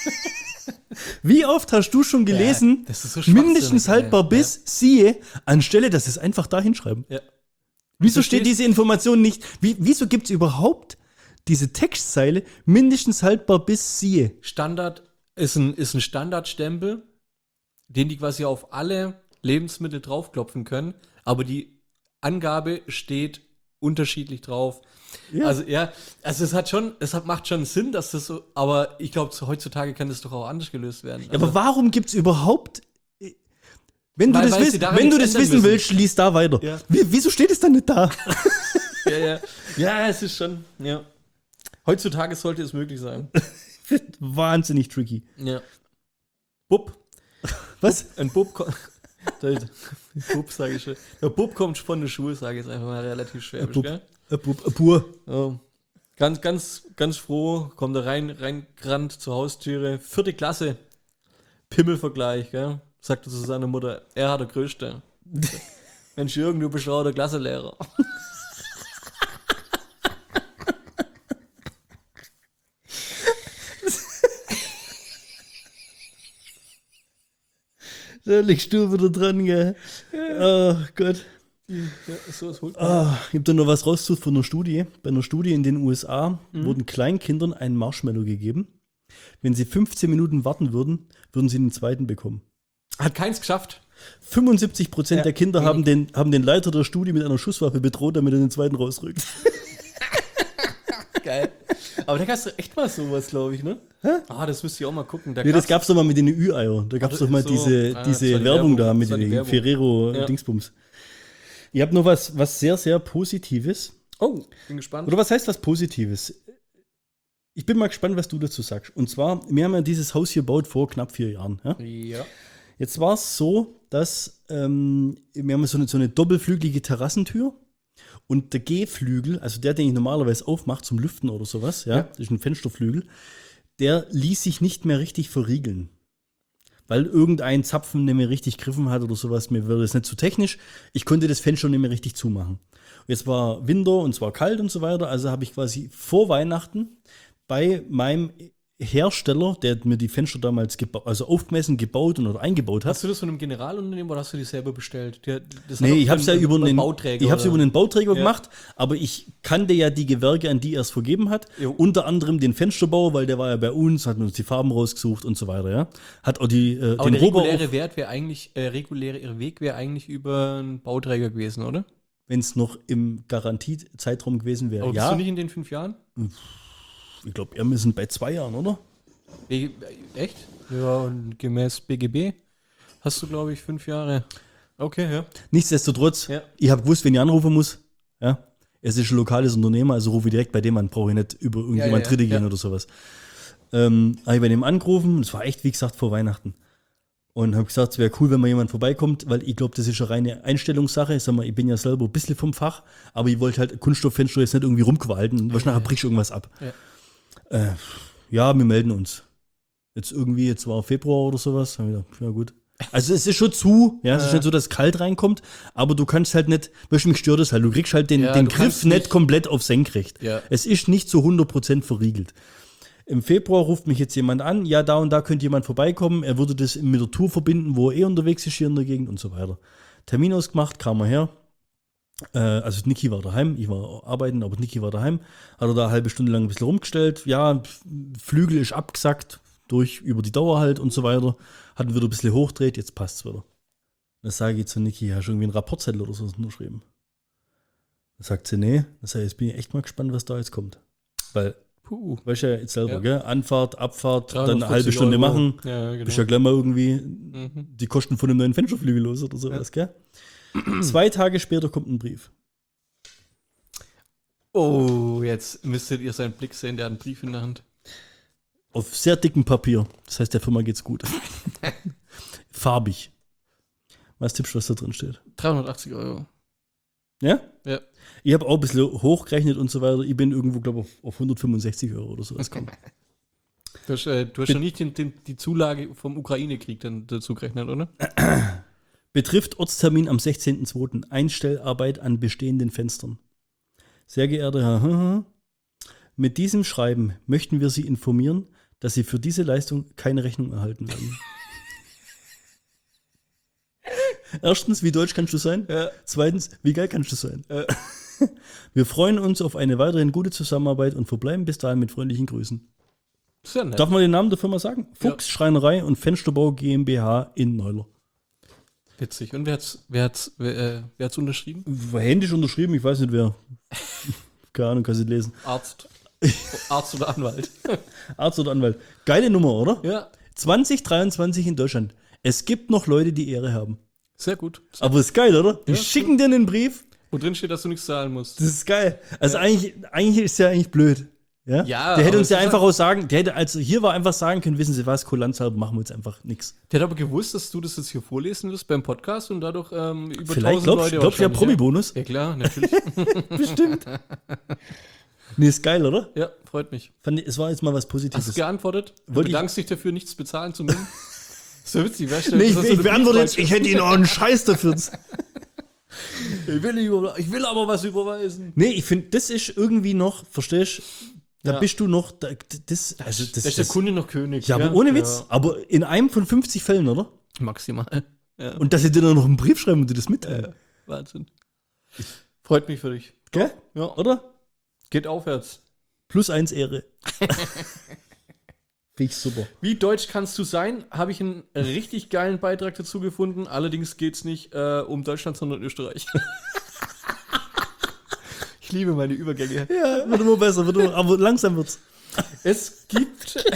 Wie oft hast du schon gelesen, Ja, das ist so schwachsinnig, mindestens haltbar ey. bis, siehe, anstelle, dass es einfach da hinschreiben? Ja. Wieso Du steht stehst- diese Information nicht? Wie, wieso gibt es überhaupt diese Textzeile mindestens haltbar bis siehe? Standard ist ein, ist ein Standardstempel, den die quasi auf alle Lebensmittel draufklopfen können, aber die Angabe steht unterschiedlich drauf. Ja. Also ja, also es hat schon, es hat, macht schon Sinn, dass das so, aber ich glaube, heutzutage kann das doch auch anders gelöst werden. Ja, Also, aber warum gibt es überhaupt. Wenn du Weil- das, weil sie wiss, daran wenn du nichts das ändern wissen müssen. willst, lies da weiter. Ja. Wie, wieso steht es dann nicht da? ja, ja. ja, es ist schon, ja. Heutzutage sollte es möglich sein. Wahnsinnig tricky. Ja. Bub. Was? Ein Bub kommt. Bub, sage ich schon. Der Bub kommt von der Schule, sage ich jetzt einfach mal relativ schwäbisch, Bub. gell? Äh, Bub, äh, Pur. Oh. Ganz, ganz, ganz froh, kommt er rein, reingerannt zur Haustüre. Vierte Klasse. Pimmelvergleich, gell? Sagte zu seiner Mutter, er hat der Größte. Mensch, Jürgen, du bist auch der Klassenlehrer. Da liegst du wieder dran, gell? Oh Gott. Ja, so ist holt. Ah, ich habe da noch was rausgesucht von einer Studie. Bei einer Studie in den U S A Mhm. wurden Kleinkindern ein Marshmallow gegeben. Wenn sie fünfzehn Minuten warten würden, würden sie den zweiten bekommen. Hat keins geschafft. fünfundsiebzig Prozent Ja. der Kinder haben den, haben den Leiter der Studie mit einer Schusswaffe bedroht, damit er den zweiten rausrückt. Geil. Aber da gab's doch echt mal sowas, glaube ich, ne? Hä? Ah, das müsst ihr auch mal gucken. Da Ja, das gab's- gab's doch mal mit den Ü-Eier. Da gab's Also doch mal so, diese, ah, diese das war die Werbung, da Werbung, mit das war die den Werbung. Ferrero-Dingsbums. Ich habe noch was, was sehr, sehr Positives. Oh, bin gespannt. Oder was heißt was Positives? Ich bin mal gespannt, was du dazu sagst. Und zwar, wir haben ja dieses Haus hier gebaut vor knapp vier Jahren. Ja? Ja. Jetzt war es so, dass ähm, wir haben so eine, so eine doppelflügelige Terrassentür und der G-Flügel, also der, den ich normalerweise aufmache zum Lüften oder sowas, ja, Ja. das ist ein Fensterflügel, der ließ sich nicht mehr richtig verriegeln. Weil irgendein Zapfen nicht mehr richtig griffen hat oder sowas, mir wäre das nicht zu technisch. Ich konnte das Fenster nicht mehr richtig zumachen. Und jetzt war Winter und es war kalt und so weiter, also habe ich quasi vor Weihnachten bei meinem Hersteller, der mir die Fenster damals geba- also aufgemessen, gebaut und oder eingebaut hat. Hast du das von einem Generalunternehmen oder hast du die selber bestellt? Die, das hat Nee, doch ich habe es ja einen- über einen einen Bauträger. Ich habe es oder? über einen Bauträger Ja. gemacht, aber ich kannte ja die Gewerke, an die er es vergeben hat. Jo. Unter anderem den Fensterbauer, weil der war ja bei uns, hat uns die Farben rausgesucht und so weiter, ja. Hat auch die äh, Aber den der Rohbau, reguläre Wert wäre eigentlich, äh, reguläre Weg wäre eigentlich über einen Bauträger gewesen, oder? wenn es noch im Garantiezeitraum gewesen wäre. Aber bist Ja, du nicht in den fünf Jahren? ich glaube, wir sind bei zwei Jahren, oder? B- Echt? Ja, und gemäß B G B hast du, glaube ich, fünf Jahre. Okay, ja. Nichtsdestotrotz, Ja. ich habe gewusst, wenn ich anrufen muss, ja, es ist ein lokales Unternehmen, also rufe ich direkt bei dem an, brauche ich nicht über irgendjemand Ja, ja, ja. Dritte gehen Ja. oder sowas. Ähm, habe ich bei dem angerufen, das war echt, wie gesagt, vor Weihnachten. Und habe gesagt, es wäre cool, wenn mal jemand vorbeikommt, weil ich glaube, das ist eine reine Einstellungssache. Sag mal, ich bin ja selber ein bisschen vom Fach, aber ich wollte halt Kunststofffenster jetzt nicht irgendwie rumqualten, weil nachher bricht irgendwas ab. Ja. Äh, ja, wir melden uns. Jetzt irgendwie, jetzt war Februar oder sowas, haben wir gedacht, ja gut. Also es ist schon zu, ja, es ist Ja. nicht so, dass es kalt reinkommt, aber du kannst halt nicht, weißt du, mich stört das halt, du kriegst halt den, Ja, den du Griff kannst nicht nicht- komplett auf senkrecht. Ja. Es ist nicht zu hundert Prozent verriegelt. Im Februar ruft mich jetzt jemand an, ja, da und da könnte jemand vorbeikommen, er würde das mit der Tour verbinden, wo er eh unterwegs ist hier in der Gegend und so weiter. Termin ausgemacht, kam er her, äh, also Niki war daheim, ich war arbeiten, aber Niki war daheim, hat er da eine halbe Stunde lang ein bisschen rumgestellt, ja, Flügel ist abgesackt, durch, über die Dauer halt und so weiter, hat ihn wieder ein bisschen hochdreht, jetzt passt es wieder. Dann sage ich zu Niki, hast du irgendwie einen Rapportzettel oder so unterschrieben? Dann sagt sie, nee, dann sage ich, jetzt bin ich echt mal gespannt, was da jetzt kommt. Weil Puh. weißt du ja jetzt selber, Ja. gell? Anfahrt, Abfahrt, dann eine dreihundertfünfzig halbe Stunde Euro. machen. Ja, genau. Bist ja gleich mal irgendwie Mhm. die Kosten von einem neuen Fensterflügel los oder sowas, gell? Zwei Tage später kommt ein Brief. Oh, jetzt müsstet ihr seinen Blick sehen, der hat einen Brief in der Hand. Auf sehr dickem Papier. Das heißt, der Firma geht's gut. Farbig. Was tippst du, was da drin steht? dreihundertachtzig Euro. Ja? Ja. Ich habe auch ein bisschen hochgerechnet und so weiter. Ich bin irgendwo, glaube ich, auf, auf hundertfünfundsechzig Euro oder sowas gekommen. Du hast, äh, du hast ja nicht den, den, die Zulage vom Ukraine-Krieg dann dazu gerechnet, oder? Betrifft Ortstermin am sechzehnten zweiten Einstellarbeit an bestehenden Fenstern. Sehr geehrter Herr, hm, hm, mit diesem Schreiben möchten wir Sie informieren, dass Sie für diese Leistung keine Rechnung erhalten werden. Erstens, wie deutsch kannst du sein? Ja. Zweitens, wie geil kannst du sein? Ja. Wir freuen uns auf eine weiterhin gute Zusammenarbeit und verbleiben bis dahin mit freundlichen Grüßen. Sehr nett. Darf man den Namen der Firma sagen? Fuchs Schreinerei und Fensterbau GmbH in Neuler. Witzig. Und wer hat's, wer hat's, wer, äh, wer hat's unterschrieben? War händisch unterschrieben, ich weiß nicht wer. Keine Ahnung, kann ich nicht lesen. Arzt. Arzt oder Anwalt. Arzt oder Anwalt. Geile Nummer, oder? Ja, zwanzig dreiundzwanzig in Deutschland. Es gibt noch Leute, die Ehre haben. sehr gut. Aber ist geil, oder? Die Ja, schicken dir einen Brief. Wo drin steht, dass du nichts zahlen musst. Das ist geil. Also eigentlich, eigentlich ist ja eigentlich blöd. Ja, Ja, der hätte aber uns ja es ist einfach halt- auch sagen, der hätte, also hier war einfach sagen können, wissen Sie was, kulanzhalber machen wir jetzt einfach nichts. Der hat aber gewusst, dass du das jetzt hier vorlesen wirst beim Podcast und dadurch ähm, über Vielleicht tausend glaubst Leute glaubst du ja wahrscheinlich, Promi-Bonus? Ja klar, natürlich. Bestimmt. Nee, ist geil, oder? Ja, freut mich. Fand ich, es war jetzt mal was Hast Positives. du geantwortet? Du Wollte ich- bedankst dich dafür, nichts bezahlen zu müssen? So witzig, weißt du? Nee, ich, das ist so ich eine beantworte jetzt, Briefmarke. ich hätte Ihnen auch einen Scheiß dafür. Ich will, nicht über, ich will aber was überweisen. Nee, ich finde, das ist irgendwie noch, verstehst du, da Ja. bist du noch, da, das, also das, Da ist der das, Kunde noch König. ja, aber gell? ohne Witz, Ja, aber in einem von fünfzig Fällen, oder? maximal. Ja. Und dass sie dir dann noch einen Brief schreiben und dir das mitteilen. Wahnsinn. Freut mich für dich. Gell? Ja. Oder? Geht aufwärts. Plus eins Ehre. Finde ich super. Wie deutsch kannst du sein? Habe ich einen richtig geilen Beitrag dazu gefunden. Allerdings geht es nicht äh, um Deutschland, sondern Österreich. Ich liebe meine Übergänge. Ja, wird immer besser, wird immer, aber langsam wird's. Es gibt,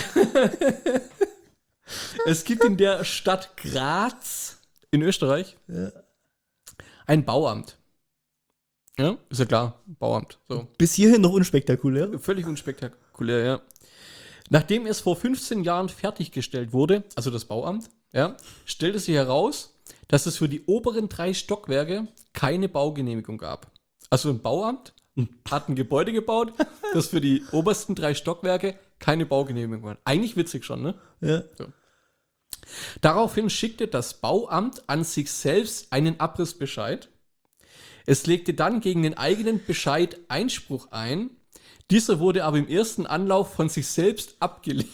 es gibt in der Stadt Graz in Österreich ein Bauamt. Ja, ist ja klar, Bauamt. So. Bis hierhin noch unspektakulär. Völlig unspektakulär, ja. Nachdem es vor fünfzehn Jahren fertiggestellt wurde, also das Bauamt, ja, stellte sich heraus, dass es für die oberen drei Stockwerke keine Baugenehmigung gab. Also ein Bauamt hat ein Gebäude gebaut, das für die obersten drei Stockwerke keine Baugenehmigung hat. Eigentlich witzig schon, ne? Ja. Daraufhin schickte das Bauamt an sich selbst einen Abrissbescheid. Es legte dann gegen den eigenen Bescheid Einspruch ein. Dieser wurde aber im ersten Anlauf von sich selbst abgelehnt.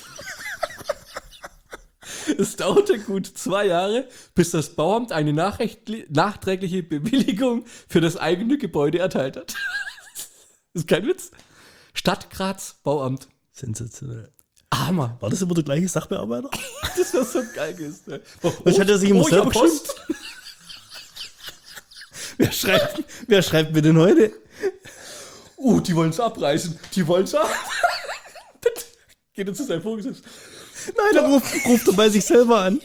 Es dauerte gut zwei Jahre, bis das Bauamt eine nachrechtli- nachträgliche Bewilligung für das eigene Gebäude erteilt hat. Das ist kein Witz. Stadt Graz, Bauamt. Sensationell. Hammer. War das immer der gleiche Sachbearbeiter? Das war so geil gewesen. Ne? Was hat er sich immer Oh, selber ja, Post. Wer schreibt, wer schreibt mir denn heute? Uh, die wollen es abreißen. Die wollen es ab. Geht er zu seinem Vorgesetzten. Nein, er ruft, ruft er bei sich selber an.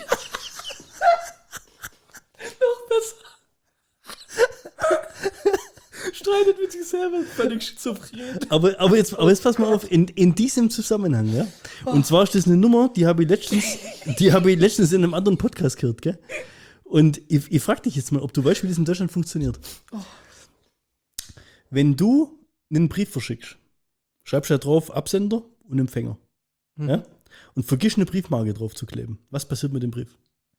Noch besser. Streitet mit sich selber. Völlig schizophren. Aber, aber, jetzt, aber jetzt pass mal auf, in, in diesem Zusammenhang, ja. Und zwar ist das eine Nummer, die habe ich letztens, die habe ich letztens in einem anderen Podcast gehört, gell? Und ich, ich frage dich jetzt mal, ob du weißt, wie das in Deutschland funktioniert. Wenn du einen Brief verschickst, schreibst du da drauf Absender und Empfänger. Ja? Und vergisst eine Briefmarke drauf zu kleben. Was passiert mit dem Brief?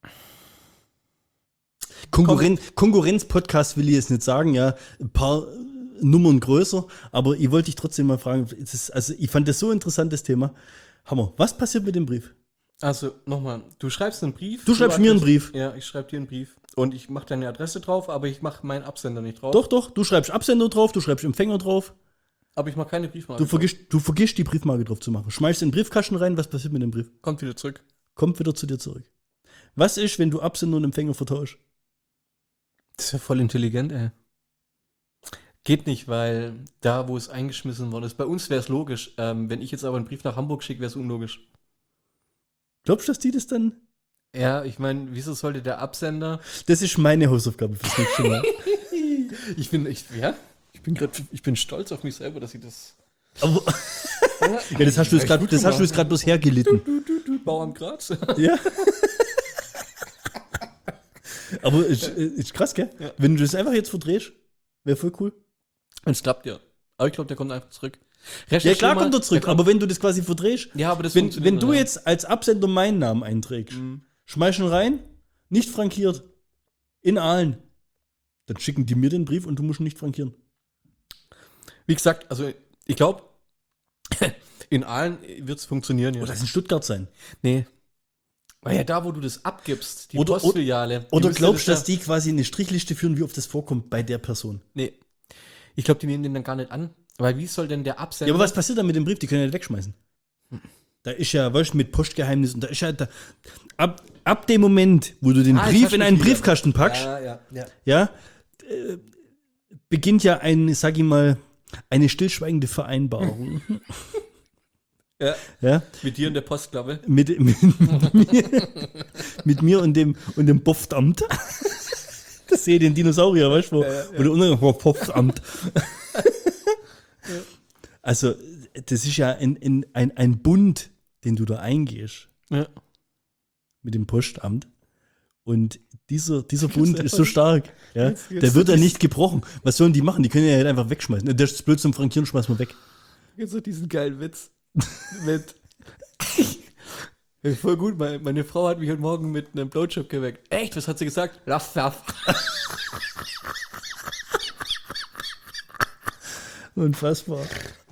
Konkurren Konkurrenz-Podcast will ich jetzt nicht sagen, ja, ein paar Nummern größer, aber ich wollte dich trotzdem mal fragen, es ist, also ich fand das so ein interessantes Thema. Hammer, was passiert mit dem Brief? Also, nochmal. Du schreibst einen Brief. Du schreibst du mir einen adress- Brief. Ja, ich schreibe dir einen Brief. Und ich mache deine Adresse drauf, aber ich mache meinen Absender nicht drauf. Doch, doch, du schreibst Absender drauf, du schreibst Empfänger drauf, Aber ich mache keine Briefmarke. du vergisst, du vergisst die Briefmarke drauf zu machen. Schmeißt in den Briefkasten rein, was passiert mit dem Brief? Kommt wieder zurück. Kommt wieder zu dir zurück. Was ist, wenn du Absender und Empfänger vertauschst? Das ist ja voll intelligent, ey. Geht nicht, weil da, wo es eingeschmissen worden ist, bei uns wäre es logisch. Ähm, wenn ich jetzt aber einen Brief nach Hamburg schicke, wäre es unlogisch. Glaubst du, dass die das dann? Ja, ich meine, wieso sollte der Absender. Das ist meine Hausaufgabe fürs nächste Mal. Ich bin, ich, ja, ich bin grad, ich bin stolz auf mich selber, dass ich das. Aber, ja, das hast du jetzt gerade, das hast du jetzt gerade bloß hergelitten. Du, du, du, Bauamt Graz. Ja. Aber ist, ist krass, gell? Ja. Wenn du das einfach jetzt verdrehst, wäre voll cool. Und es klappt ja. Aber ich glaube, der kommt einfach zurück. Ja, klar kommt er zurück, aber wenn du das quasi verdrehst, Ja, aber das wenn, funktioniert wenn du nicht, ja. jetzt als Absender meinen Namen einträgst, Mhm. schmeiß ihn rein, nicht frankiert, in Aalen, dann schicken die mir den Brief und du musst ihn nicht frankieren. Wie gesagt, also ich glaube, in allen wird es funktionieren. Ja. Oder es in Stuttgart sein. Nee. Weil ja da, wo du das abgibst, die Oder- Postfiliale. die Oder müsste glaubst du, das dass die quasi eine Strichliste führen, wie oft das vorkommt bei der Person? Nee. Ich glaube, die nehmen den dann gar nicht an. Weil wie soll denn der Absender. Ja, aber was passiert dann mit dem Brief? Die können ja nicht wegschmeißen. Da ist ja, weißt du, mit Postgeheimnis und da ist ja, da, ab, ab dem Moment, wo du den Ah, jetzt Brief hab in ich einen wieder. Briefkasten packst, Ja, ja, ja. ja, äh, beginnt ja ein, sag ich mal, eine stillschweigende Vereinbarung. ja. Ja, Mit dir in der Postklappe. mit, mit, mir, mit mir und dem, und dem Boftamt. Das sehe ich den Dinosaurier, weißt du, wo, Ja, ja, ja. wo der unten oh, Boftamt. Also, das ist ja ein, ein, ein, ein Bund, den du da eingehst Ja. mit dem Postamt. Und dieser, dieser Bund ist so stark. Ja? Jetzt- jetzt Der wird so ja dies- nicht gebrochen. Was sollen die machen? Die können ja halt einfach wegschmeißen. Der ist blöd zum Frankieren, schmeißen wir weg. Jetzt so diesen geilen Witz mit. Ja, voll gut, meine, meine Frau hat mich heute Morgen mit einem Blowjob geweckt. Echt? Was hat sie gesagt? Laff, laff. Unfassbar.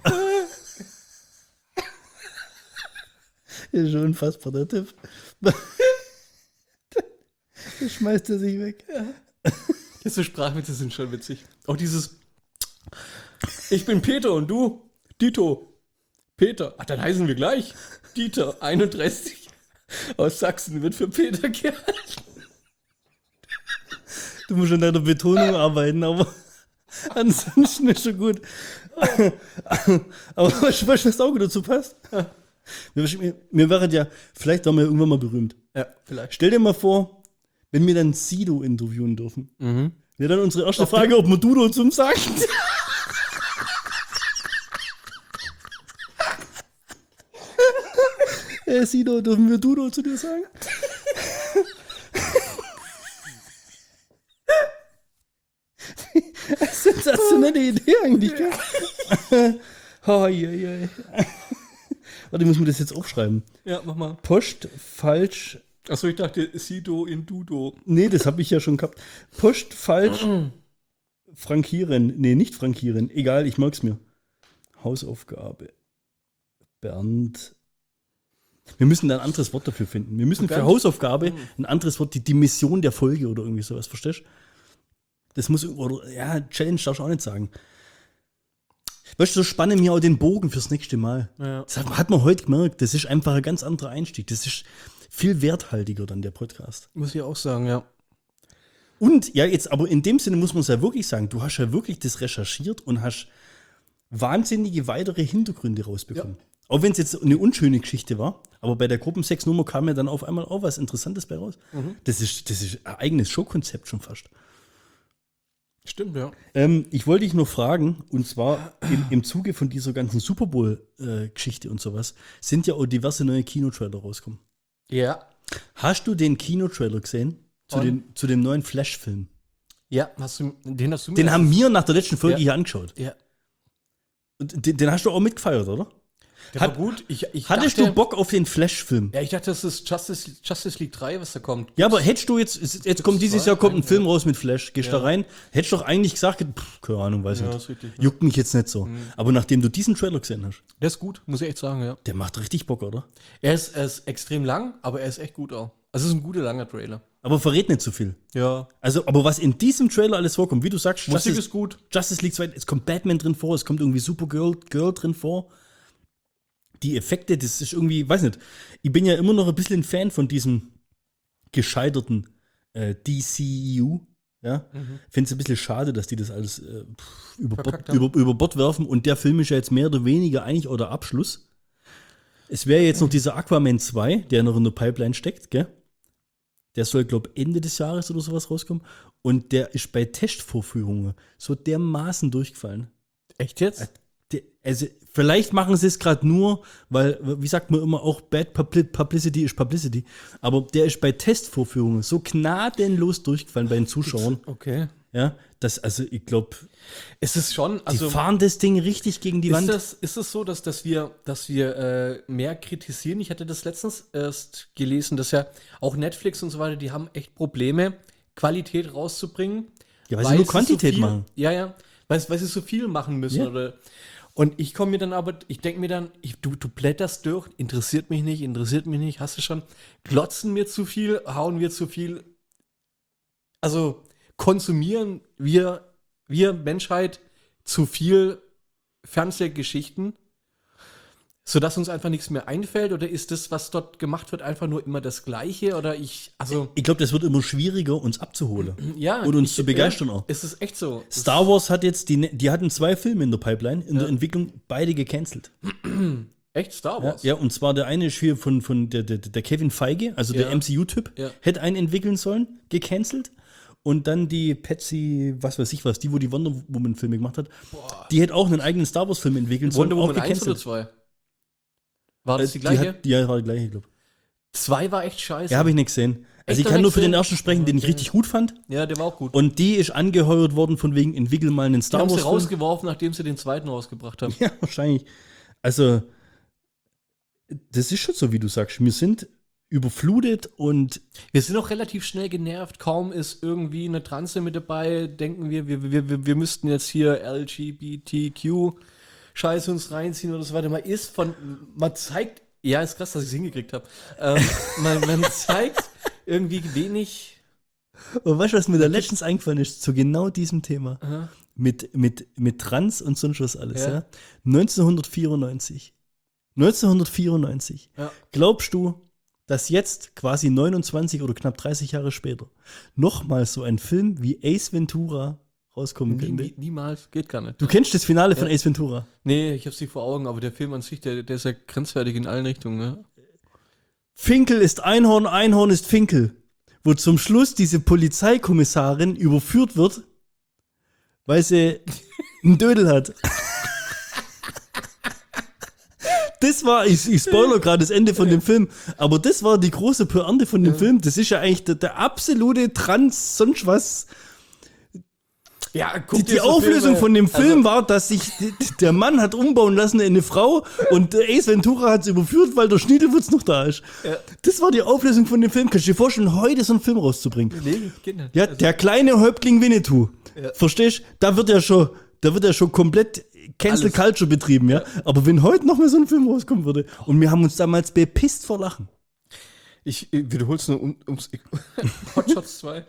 Ist schon unfassbar, der Tipp. Da schmeißt er sich weg. Ja, so Sprachwitze sind schon witzig. Auch dieses Ich bin Peter und du? Dito. Peter. Ach, dann heißen wir gleich. Dieter, einunddreißig. Aus Sachsen wird für Peter gehalten. Du musst an deiner Betonung arbeiten, aber ansonsten ist schon gut. Aber weißt du, was auch gut dazu passt? Wir, wir wären ja, vielleicht waren wir irgendwann mal berühmt. Ja, vielleicht. Stell dir mal vor, wenn wir dann Sido interviewen dürfen. Mhm. Wäre dann unsere erste Frage, ob man Dudo zum sagen. Hey Sido, dürfen wir Dudo zu dir sagen? Sensationelle Idee eigentlich, gell? Oh, je, je. Warte, ich muss mir das jetzt aufschreiben. Ja, mach mal. Post falsch. Achso, ich dachte Sido in Dudo. Nee, das habe ich ja schon gehabt. Post falsch. Frankieren. Nee, nicht frankieren. Egal, ich mag's mir. Hausaufgabe. Bernd. Wir müssen da ein anderes Wort dafür finden. Wir müssen für Bernd? Hausaufgabe ein anderes Wort, die, die Mission der Folge oder irgendwie sowas, verstehst du? Das muss, oder, ja, Challenge darfst du auch nicht sagen. Weißt du, so spannen mir auch den Bogen fürs nächste Mal. Ja. Das hat, hat man heute gemerkt, das ist einfach ein ganz anderer Einstieg. Das ist viel werthaltiger dann, der Podcast. Muss ich auch sagen, ja. Und, ja, jetzt, aber in dem Sinne muss man es ja wirklich sagen, du hast ja wirklich das recherchiert und hast wahnsinnige weitere Hintergründe rausbekommen. Ja. Auch wenn es jetzt eine unschöne Geschichte war, aber bei der Gruppensex-Nummer kam ja dann auf einmal auch was Interessantes bei raus. Mhm. Das ist, das ist ein eigenes Showkonzept schon fast. Stimmt, ja. Ähm, ich wollte dich noch fragen, und zwar im, im Zuge von dieser ganzen Super Bowl-Geschichte äh, und sowas, sind ja auch diverse neue Kinotrailer rausgekommen. Ja. Hast du den Kinotrailer gesehen zu, den, zu dem neuen Flash-Film? Ja, hast du, den hast du mir. Den haben wir nach der letzten Folge ja. hier angeschaut. Ja. Und den, den hast du auch mitgefeiert, oder? Der Hat, war gut. Ich, ich hattest dachte, du Bock auf den Flash-Film? Ja, ich dachte, das ist Justice, Justice League drei, was da kommt. Ja, aber hättest du jetzt, jetzt kommt dieses Jahr kommt ein Film ja. raus mit Flash, gehst ja. da rein, hättest du doch eigentlich gesagt, pff, keine Ahnung, weiß ja, nicht. richtig, Juckt mich jetzt nicht so. Mhm. Aber nachdem du diesen Trailer gesehen hast. Der ist gut, muss ich echt sagen, ja. Der macht richtig Bock, oder? Er ist, er ist extrem lang, aber er ist echt gut auch. Also es ist ein guter, langer Trailer. Aber verrät nicht zu viel. Ja. Also, aber was in diesem Trailer alles vorkommt, wie du sagst, Musik Justice, ist gut. Justice League zwei, es kommt Batman drin vor, es kommt irgendwie Supergirl Girl drin vor. Die Effekte, das ist irgendwie, weiß nicht, ich bin ja immer noch ein bisschen ein Fan von diesem gescheiterten äh, D C E U. Ja? Mhm. Finde es ein bisschen schade, dass die das alles äh, pff, über, Bord, über, über Bord werfen und der Film ist ja jetzt mehr oder weniger eigentlich auch der Abschluss. Es wäre jetzt noch dieser Aquaman zwei, der noch in der Pipeline steckt, gell? Der soll, glaube ich, Ende des Jahres oder sowas rauskommen. Und der ist bei Testvorführungen so dermaßen durchgefallen. Echt jetzt? Also, vielleicht machen sie es gerade nur, weil, wie sagt man immer, auch Bad Publicity ist Publicity. Aber der ist bei Testvorführungen so gnadenlos durchgefallen bei den Zuschauern. Okay. Ja, das, also ich glaube, es ist schon, also die fahren das Ding richtig gegen die ist Wand. Das, ist es so, dass, dass wir, dass wir äh, mehr kritisieren? Ich hatte das letztens erst gelesen, dass ja auch Netflix und so weiter, die haben echt Probleme, Qualität rauszubringen. Ja, weil, weil sie nur Quantität so viel, machen. Ja, ja, weil, weil sie so viel machen müssen. Ja. Oder, und ich komme mir dann aber, ich denke mir dann, ich, du, du blätterst durch, interessiert mich nicht, interessiert mich nicht, hast du schon, glotzen wir zu viel, hauen wir zu viel, also konsumieren wir, wir Menschheit zu viel Fernsehgeschichten, sodass uns einfach nichts mehr einfällt? Oder ist das, was dort gemacht wird, einfach nur immer das Gleiche? Oder ich, also. Ich glaube, das wird immer schwieriger, uns abzuholen. Ja. Und uns ich, zu begeistern ja, auch. Es ist echt so. Star Wars hat jetzt, die, die hatten zwei Filme in der Pipeline, in ja. der Entwicklung, beide gecancelt. Echt? Star Wars? Ja, ja, und zwar der eine ist hier von, von der, der, der Kevin Feige, also ja. der M C U-Typ, ja. hätte einen entwickeln sollen, gecancelt. Und dann die Patsy, was weiß ich was, die, wo die Wonder Woman-Filme gemacht hat, Boah. die hätte auch einen eigenen Star Wars-Film entwickeln sollen. Wonder Woman eins oder zwei? War das die gleiche? Die, hat, ja, war die gleiche, glaube ich. Zwei war echt scheiße. Ja, habe ich nicht gesehen. Also ich Echter kann nur für den Film? ersten sprechen, den ich richtig gut fand. Ja, der war auch gut. Und die ist angeheuert worden von wegen, entwickel mal einen Die Star haben sie Wars Film. rausgeworfen, nachdem sie den zweiten rausgebracht haben. Ja, wahrscheinlich. Also, das ist schon so, wie du sagst. Wir sind überflutet und Wir sind auch relativ schnell genervt. Kaum ist irgendwie eine Transe mit dabei, denken wir, wir, wir, wir, wir müssten jetzt hier L G B T Q Scheiße uns reinziehen oder so weiter. Man ist von, man zeigt, ja, ist krass, dass ich es hingekriegt habe. Ähm, man, man zeigt irgendwie wenig. Und weißt du, was mir da letztens eingefallen ist, zu genau diesem Thema? Aha. Mit, mit, mit Trans und sonst was alles, Ja. ja? neunzehnhundertvierundneunzig. neunzehnhundertvierundneunzig. Ja. Glaubst du, dass jetzt quasi neunundzwanzig oder knapp dreißig Jahre später nochmal so ein Film wie Ace Ventura rauskommen Nie, könnte? nie, niemals, geht gar nicht. Du kennst das Finale von Ja. Ace Ventura. Nee, ich hab's nicht vor Augen, aber der Film an sich, der, der ist ja grenzwertig in allen Richtungen. Ne? Finkel ist Einhorn, Einhorn ist Finkel. Wo zum Schluss diese Polizeikommissarin überführt wird, weil sie einen Dödel hat. Das war, ich, ich spoiler gerade das Ende von dem Film, aber das war die große Pointe von dem Film. Das ist ja eigentlich der, der absolute Trans, sonst was. Ja, Die, die Auflösung von dem Film war, dass sich d- der Mann hat umbauen lassen in eine Frau und der Ace Ventura hat es überführt, weil der Schniedelwurz noch da ist. Ja. Das war die Auflösung von dem Film. Kannst du dir vorstellen, heute so einen Film rauszubringen? Nee, geht nicht. Ja, Also, der kleine Häuptling Winnetou. Ja. Verstehst du? Da wird ja schon, da wird ja schon komplett Cancel Alles. Culture betrieben, ja? Aber wenn heute noch mal so ein Film rauskommen würde und wir haben uns damals bepisst vor Lachen. ich äh, wiederhol's nur um, ums Hot Shots zwei.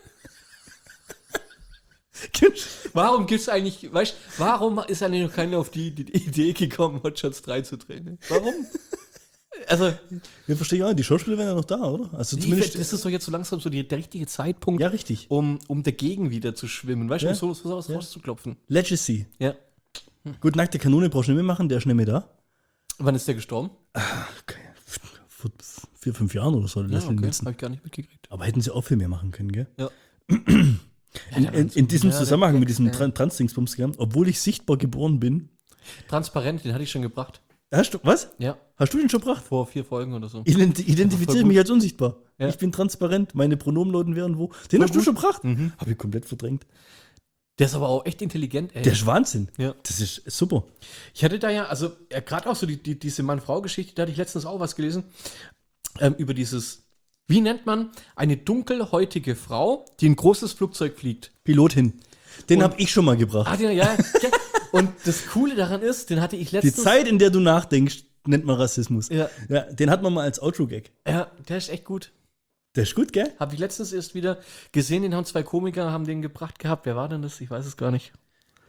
Warum gibt's eigentlich, weißt du, warum ist eigentlich noch keiner auf die, die Idee gekommen, Hot Shots drei zu drehen? Warum? Also, Wir verstehen ja, die Schauspieler wären ja noch da, oder? Also ich zumindest. find, das ist doch jetzt so langsam so die, der richtige Zeitpunkt, Ja, richtig. um, um dagegen wieder zu schwimmen, weißt du, Ja. um so, so sowas Ja. rauszuklopfen. Legacy. Ja. Gut, nackte Kanone brauchst du nicht mehr machen, der ist nicht mehr da. Wann ist der gestorben? Okay. Vor vier, fünf Jahren oder so. Ja, Leslie okay, Nielsen. hab ich gar nicht mitgekriegt. Aber hätten sie auch viel mehr machen können, gell? Ja. In, in, in diesem Ja, Zusammenhang der- mit diesem der- Tran- Trans-Dingsbums, gell? Obwohl ich sichtbar geboren bin. Transparent, den hatte ich schon gebracht. Hast du, was? Ja, Hast du den schon gebracht? vor vier Folgen oder so. Ident identifiziere ich mich als unsichtbar. Ja. Ich bin transparent, meine Pronomenlauten wären wo. Den hast du schon gebracht? Mhm. Habe ich komplett verdrängt. Der ist aber auch echt intelligent, ey. Der ist Wahnsinn. Ja. Das ist super. Ich hatte da ja, also ja, gerade auch so die, die, diese Mann-Frau-Geschichte, da hatte ich letztens auch was gelesen, ähm, über dieses, wie nennt man eine dunkelhäutige Frau, die ein großes Flugzeug fliegt? Pilotin. Den Und- habe ich schon mal gebracht. Ah, den, ja, ja. Und das Coole daran ist, den hatte ich Die letztens. Zeit, in der du nachdenkst, nennt man Rassismus. Ja, Ja, den hat man mal als Outro-Gag. ja, der ist echt gut. Der ist gut, gell? Habe ich letztens erst wieder gesehen, den haben zwei Komiker, haben den gebracht gehabt. Wer war denn das? Ich weiß es gar nicht.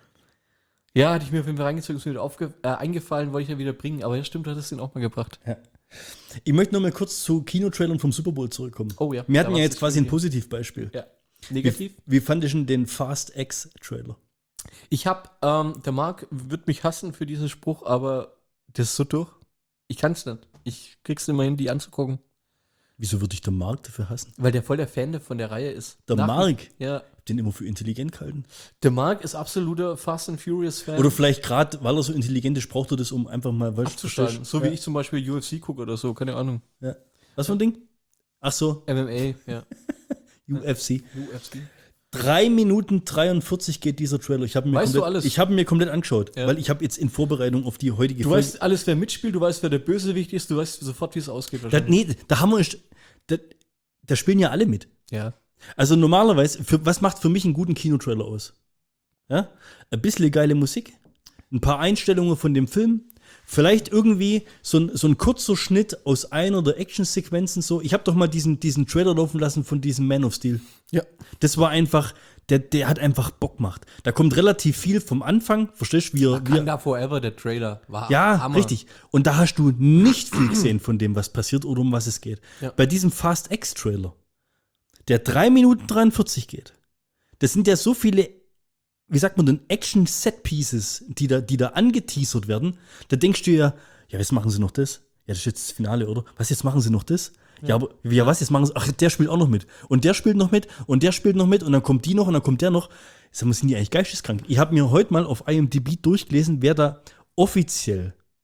Ja, hatte ich mir auf jeden Fall reingezogen, ist mir wieder aufge äh, eingefallen, wollte ich ja wieder bringen. Aber ja, stimmt, du hattest den auch mal gebracht. Ich möchte noch mal kurz zu Kinotrailern vom Super Bowl zurückkommen. Oh ja. Wir Da hatten ja war's jetzt nicht quasi ein viel. Positivbeispiel. Ja. Negativ? Wie, wie fandest du denn den Fast X-Trailer? Ich habe, ähm, der Marc wird mich hassen für diesen Spruch, aber das ist so durch. Ich kann's nicht. Ich krieg's immer hin, die anzugucken. Wieso würde ich der Mark dafür hassen? Weil der voll der Fan von der Reihe ist. Der Nach- Mark? Ja. Den immer für intelligent gehalten. Der Marc ist absoluter Fast and Furious Fan. Oder vielleicht gerade, weil er so intelligent ist, braucht er das, um einfach mal weißt, abzusteigen. verstehst? So wie ja. ich zum Beispiel U F C gucke oder so, keine Ahnung. Ja. Was für ein Ding? Ach so, M M A, ja. U F C. U F C. drei Minuten dreiundvierzig geht dieser Trailer. Ich habe mir, Weißt du komplett- alles? ich hab ihn mir komplett angeschaut, Ja. weil ich habe jetzt in Vorbereitung auf die heutige Du weißt alles, wer mitspielt, du weißt, wer der Bösewicht ist, du weißt sofort, wie es ausgeht. Da, wahrscheinlich. nee, da haben wir ist, da, da spielen ja alle mit. Ja. Also normalerweise, für, was macht für mich einen guten Kinotrailer aus? Ja? Ein bisschen geile Musik, ein paar Einstellungen von dem Film, vielleicht irgendwie so ein, so ein kurzer Schnitt aus einer der Actionsequenzen. So. Ich habe doch mal diesen, diesen Trailer laufen lassen von diesem Man of Steel. Ja. Das war einfach, der, der hat einfach Bock gemacht. Da kommt relativ viel vom Anfang, verstehst du, wie er, wie er Wakanda Forever, der Trailer, war ja, Hammer. richtig. Und da hast du nicht viel gesehen von dem, was passiert oder um was es geht. Ja. Bei diesem Fast X-Trailer, der drei Minuten dreiundvierzig geht, das sind ja so viele, wie sagt man denn, Action-Set-Pieces, die da, die da angeteasert werden. Da denkst du ja, ja, jetzt machen sie noch das. Ja, das ist jetzt das Finale, oder? Was, jetzt machen sie noch das? Ja, aber, ja, was, jetzt machen sie, ach, der spielt auch noch mit. Und der spielt noch mit, und der spielt noch mit, und dann kommt die noch, und dann kommt der noch. Sag mal, sind die eigentlich geisteskrank? Ich habe mir heute mal auf I M D B durchgelesen, wer da offiziell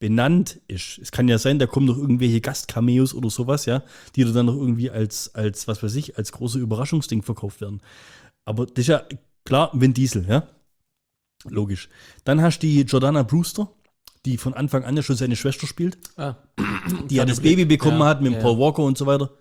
benannt ist. Es kann ja sein, da kommen noch irgendwelche Gastcameos oder sowas, ja, die dann noch irgendwie als, als, was weiß ich, als große Überraschungsding verkauft werden. Aber das ist ja klar, Vin Diesel, ja. Logisch. Dann hast du die Jordana Brewster, die von Anfang an ja schon seine Schwester spielt. Ah. Die ja das Baby bekommen ja, hat mit ja. Paul Walker und so weiter.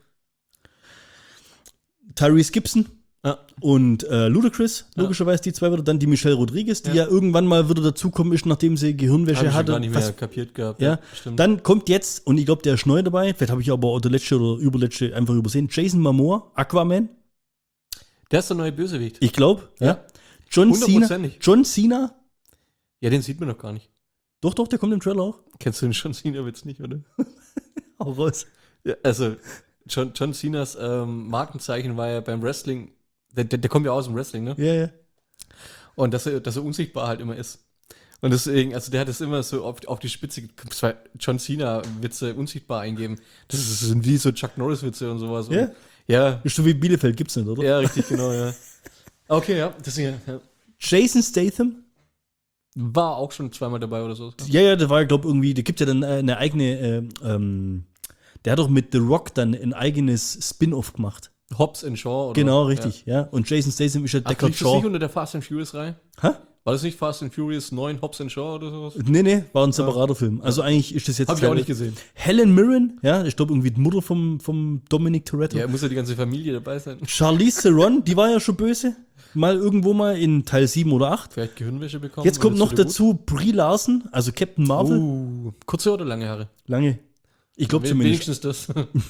Tyrese Gibson Ja. und äh, Ludacris, logischerweise die zwei wieder. Dann die Michelle Rodriguez, die ja, Ja. irgendwann mal wieder dazukommen ist, nachdem sie Gehirnwäsche Hab ich hatte. gar nicht mehr Was- kapiert gehabt. ja. stimmt. Dann kommt jetzt, und ich glaube, der ist neu dabei, vielleicht habe ich aber auch der letzte oder überletzte einfach übersehen, Jason Momoa, Aquaman, Der ist der neue Bösewicht. ich glaube. Ja. Ja. John Cena, Hundertprozentig. John Cena, Ja, den sieht man noch gar nicht. doch, doch, der kommt im Trailer auch. Kennst du den John Cena-Witz nicht, oder? Auch raus. Ja, also, John, John Cenas ähm, Markenzeichen war ja beim Wrestling, der, der, der kommt ja aus dem Wrestling, ne? Ja, ja. Und dass er, dass er unsichtbar halt immer ist. Und deswegen, also der hat es immer so auf, auf die Spitze, zwei John Cena-Witze unsichtbar eingeben. Das ist- das sind wie so Chuck Norris-Witze und sowas. Ja? Und, ja, Ist so wie Bielefeld, gibt's nicht, oder? ja, richtig, genau, ja. Okay, ja, deswegen, ja. Jason Statham, War auch schon zweimal dabei oder so. ja, ja, der war, ja, glaube irgendwie, der gibt ja dann äh, eine eigene, äh, ähm, der hat doch mit The Rock dann ein eigenes Spin-Off gemacht. Hobbs and Shaw. Oder? Genau, richtig, ja. Und Jason Statham ist ja Ach, Deckard liegt das nicht Shaw. unter der Fast and Furious-Reihe? Hä? War das nicht Fast and Furious neun Hobbs and Shaw oder sowas? Nee, nee, war ein separater Film. Also eigentlich ist das jetzt... Hab ich auch nicht gesehen. Helen Mirren, ja, ich glaube irgendwie die Mutter vom, vom Dominic Toretto. Ja, muss ja die ganze Familie dabei sein. Charlize Theron, die war ja schon böse. Mal irgendwo mal in Teil sieben oder acht. Vielleicht Gehirnwäsche bekommen. Jetzt kommt oder noch zu Debut. dazu Brie Larson, also Captain Marvel. Uh, kurze oder lange Haare? Lange. Ich glaube We- zumindest. Wenigstens das.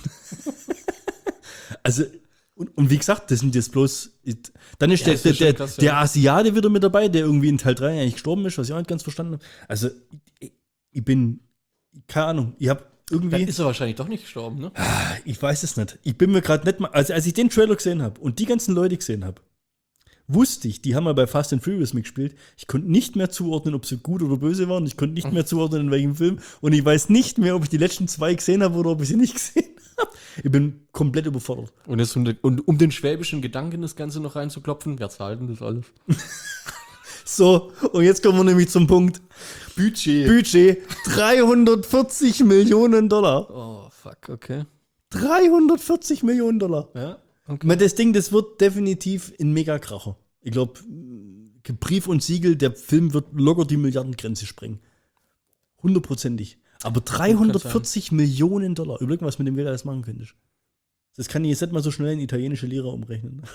Also, und, und wie gesagt, das sind jetzt bloß. Dann ist Ja, der, das der, ist schon der, krass, der ja. Asiate wieder mit dabei, der irgendwie in Teil drei eigentlich gestorben ist, was ich auch nicht ganz verstanden habe. Also, ich, ich bin. Keine Ahnung, ich habe Dann irgendwie. ist er wahrscheinlich doch nicht gestorben, ne? Ich weiß es nicht. Ich bin mir gerade nicht mal. Also, als ich den Trailer gesehen habe und die ganzen Leute gesehen habe, wusste ich, die haben ja bei Fast and Furious mitgespielt. Ich konnte nicht mehr zuordnen, ob sie gut oder böse waren. Ich konnte nicht mehr zuordnen, in welchem Film. Und ich weiß nicht mehr, ob ich die letzten zwei gesehen habe oder ob ich sie nicht gesehen habe. Ich bin komplett überfordert. Und, jetzt, um den- und um den schwäbischen Gedanken das Ganze noch reinzuklopfen, wer zahlt denn das alles? So, und jetzt kommen wir nämlich zum Punkt. Budget. Budget dreihundertvierzig Millionen Dollar. Oh, fuck, okay. dreihundertvierzig Millionen Dollar. Ja, Ich okay. meine, das Ding, das wird definitiv ein Megakracher. Ich glaube, Brief und Siegel, der Film wird locker die Milliardengrenze sprengen. Hundertprozentig. Aber dreihundertvierzig Millionen Dollar. Überleg mal, was mit dem Geld alles machen könntest. Das kann ich jetzt nicht mal so schnell in italienische Lira umrechnen.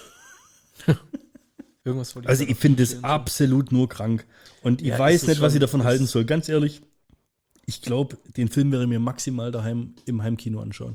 Irgendwas wollte Also da ich noch finde das erzählen. absolut nur krank. Und ich Ja, weiß das ist nicht, was schon- ich davon das- halten soll. Ganz ehrlich, ich glaube, den Film wäre mir maximal daheim im Heimkino anschauen.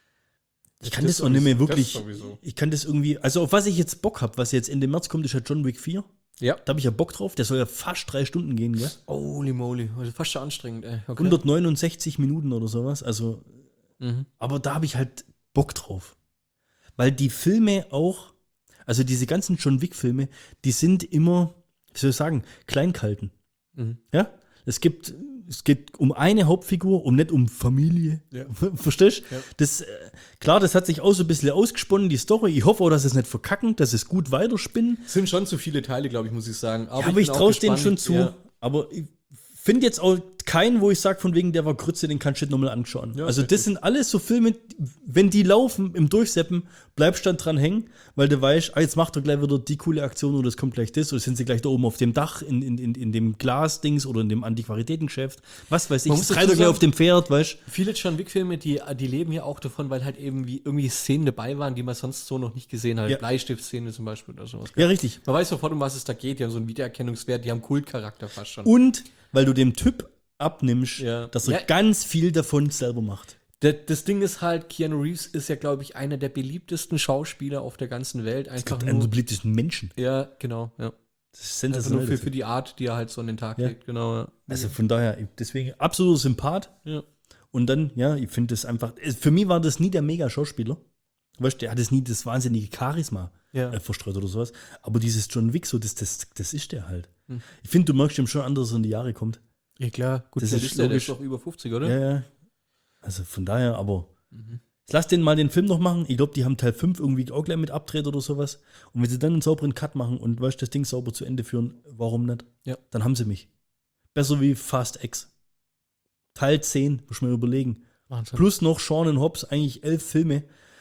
Ich kann das, Das auch nicht mehr sowieso, wirklich. das sowieso. Ich kann das irgendwie. Also auf was ich jetzt Bock habe, was jetzt Ende März kommt, ist ja John Wick vier. Ja. Da habe ich ja Bock drauf. Der soll ja fast drei Stunden gehen, gell? Holy moly. Also fast schon anstrengend, ey. Okay. hundertneunundsechzig Minuten oder sowas. Also, Mhm. aber da habe ich halt Bock drauf. Weil die Filme auch, also diese ganzen John Wick-Filme, die sind immer, wie soll ich sagen, klein gehalten. Mhm. Ja? Es gibt, es geht um eine Hauptfigur, um nicht um Familie. Ja. Verstehst du? Ja. Das, äh, klar, das hat sich auch so ein bisschen ausgesponnen, die Story. Ich hoffe auch, dass es nicht verkacken, dass es gut weiterspinnen. Es sind schon zu viele Teile, glaube ich, muss ich sagen. Aber, ja, aber ich bin auch traue es denen gespannt. schon zu. Ja. Aber ich finde jetzt auch keinen, wo ich sage, von wegen, der war Grütze, den kannst du nicht nochmal anschauen. Ja, also, okay, das sind alles so Filme, wenn die laufen im Durchseppen, bleibst dann dran hängen, weil du weißt, ah, jetzt macht er gleich wieder die coole Aktion oder es kommt gleich das, oder sind sie gleich da oben auf dem Dach in, in, in, in dem Glasdings oder in dem Antiquaritätengeschäft. Was weiß ich, Man muss es dazu reitet er gleich sagen- auf dem Pferd, weißt du? Viele John Wick-Filme, die, die leben ja auch davon, weil halt eben wie irgendwie Szenen dabei waren, die man sonst so noch nicht gesehen hat. Ja. Bleistiftszene zum Beispiel oder sowas. Ja, richtig. Man weiß sofort, um was es da geht. Die haben so einen Wiedererkennungswert, die haben Kultcharakter fast schon. Und weil du dem Typ abnimmst, Ja. dass er Ja. ganz viel davon selber macht. Der, das Ding ist halt, Keanu Reeves ist ja, glaube ich, einer der beliebtesten Schauspieler auf der ganzen Welt. Einfach Einen so nur, beliebtesten Menschen. ja, genau, ja. Das ist Einfach nur sensationell. für, für die Art, die er halt so an den Tag Ja. legt, genau. Ja. Also von daher, deswegen absoluter Sympath. Ja. Und dann, ja, ich finde das einfach, für mich war das nie der Mega-Schauspieler. Weißt du, der hat jetzt nie das wahnsinnige Charisma Ja. äh, verstreut oder sowas. Aber dieses John Wick, so, das, das, das ist der halt. Hm. Ich finde, du merkst ihm schon an, dass er in die Jahre kommt. Ja, klar. Gut, Das der ist ist, der, der logisch. ist doch über fünfzig, oder? Ja, ja. Also von daher, aber Mhm. lass den mal den Film noch machen. Ich glaube, die haben Teil fünf irgendwie auch gleich mit abdreht oder sowas. Und wenn sie dann einen sauberen Cut machen und weißt, das Ding sauber zu Ende führen, warum nicht? Ja. Dann haben sie mich. Besser wie Fast X. Teil zehn, muss man überlegen. Wahnsinn. Plus noch Shaun and Hobbs, eigentlich elf Filme.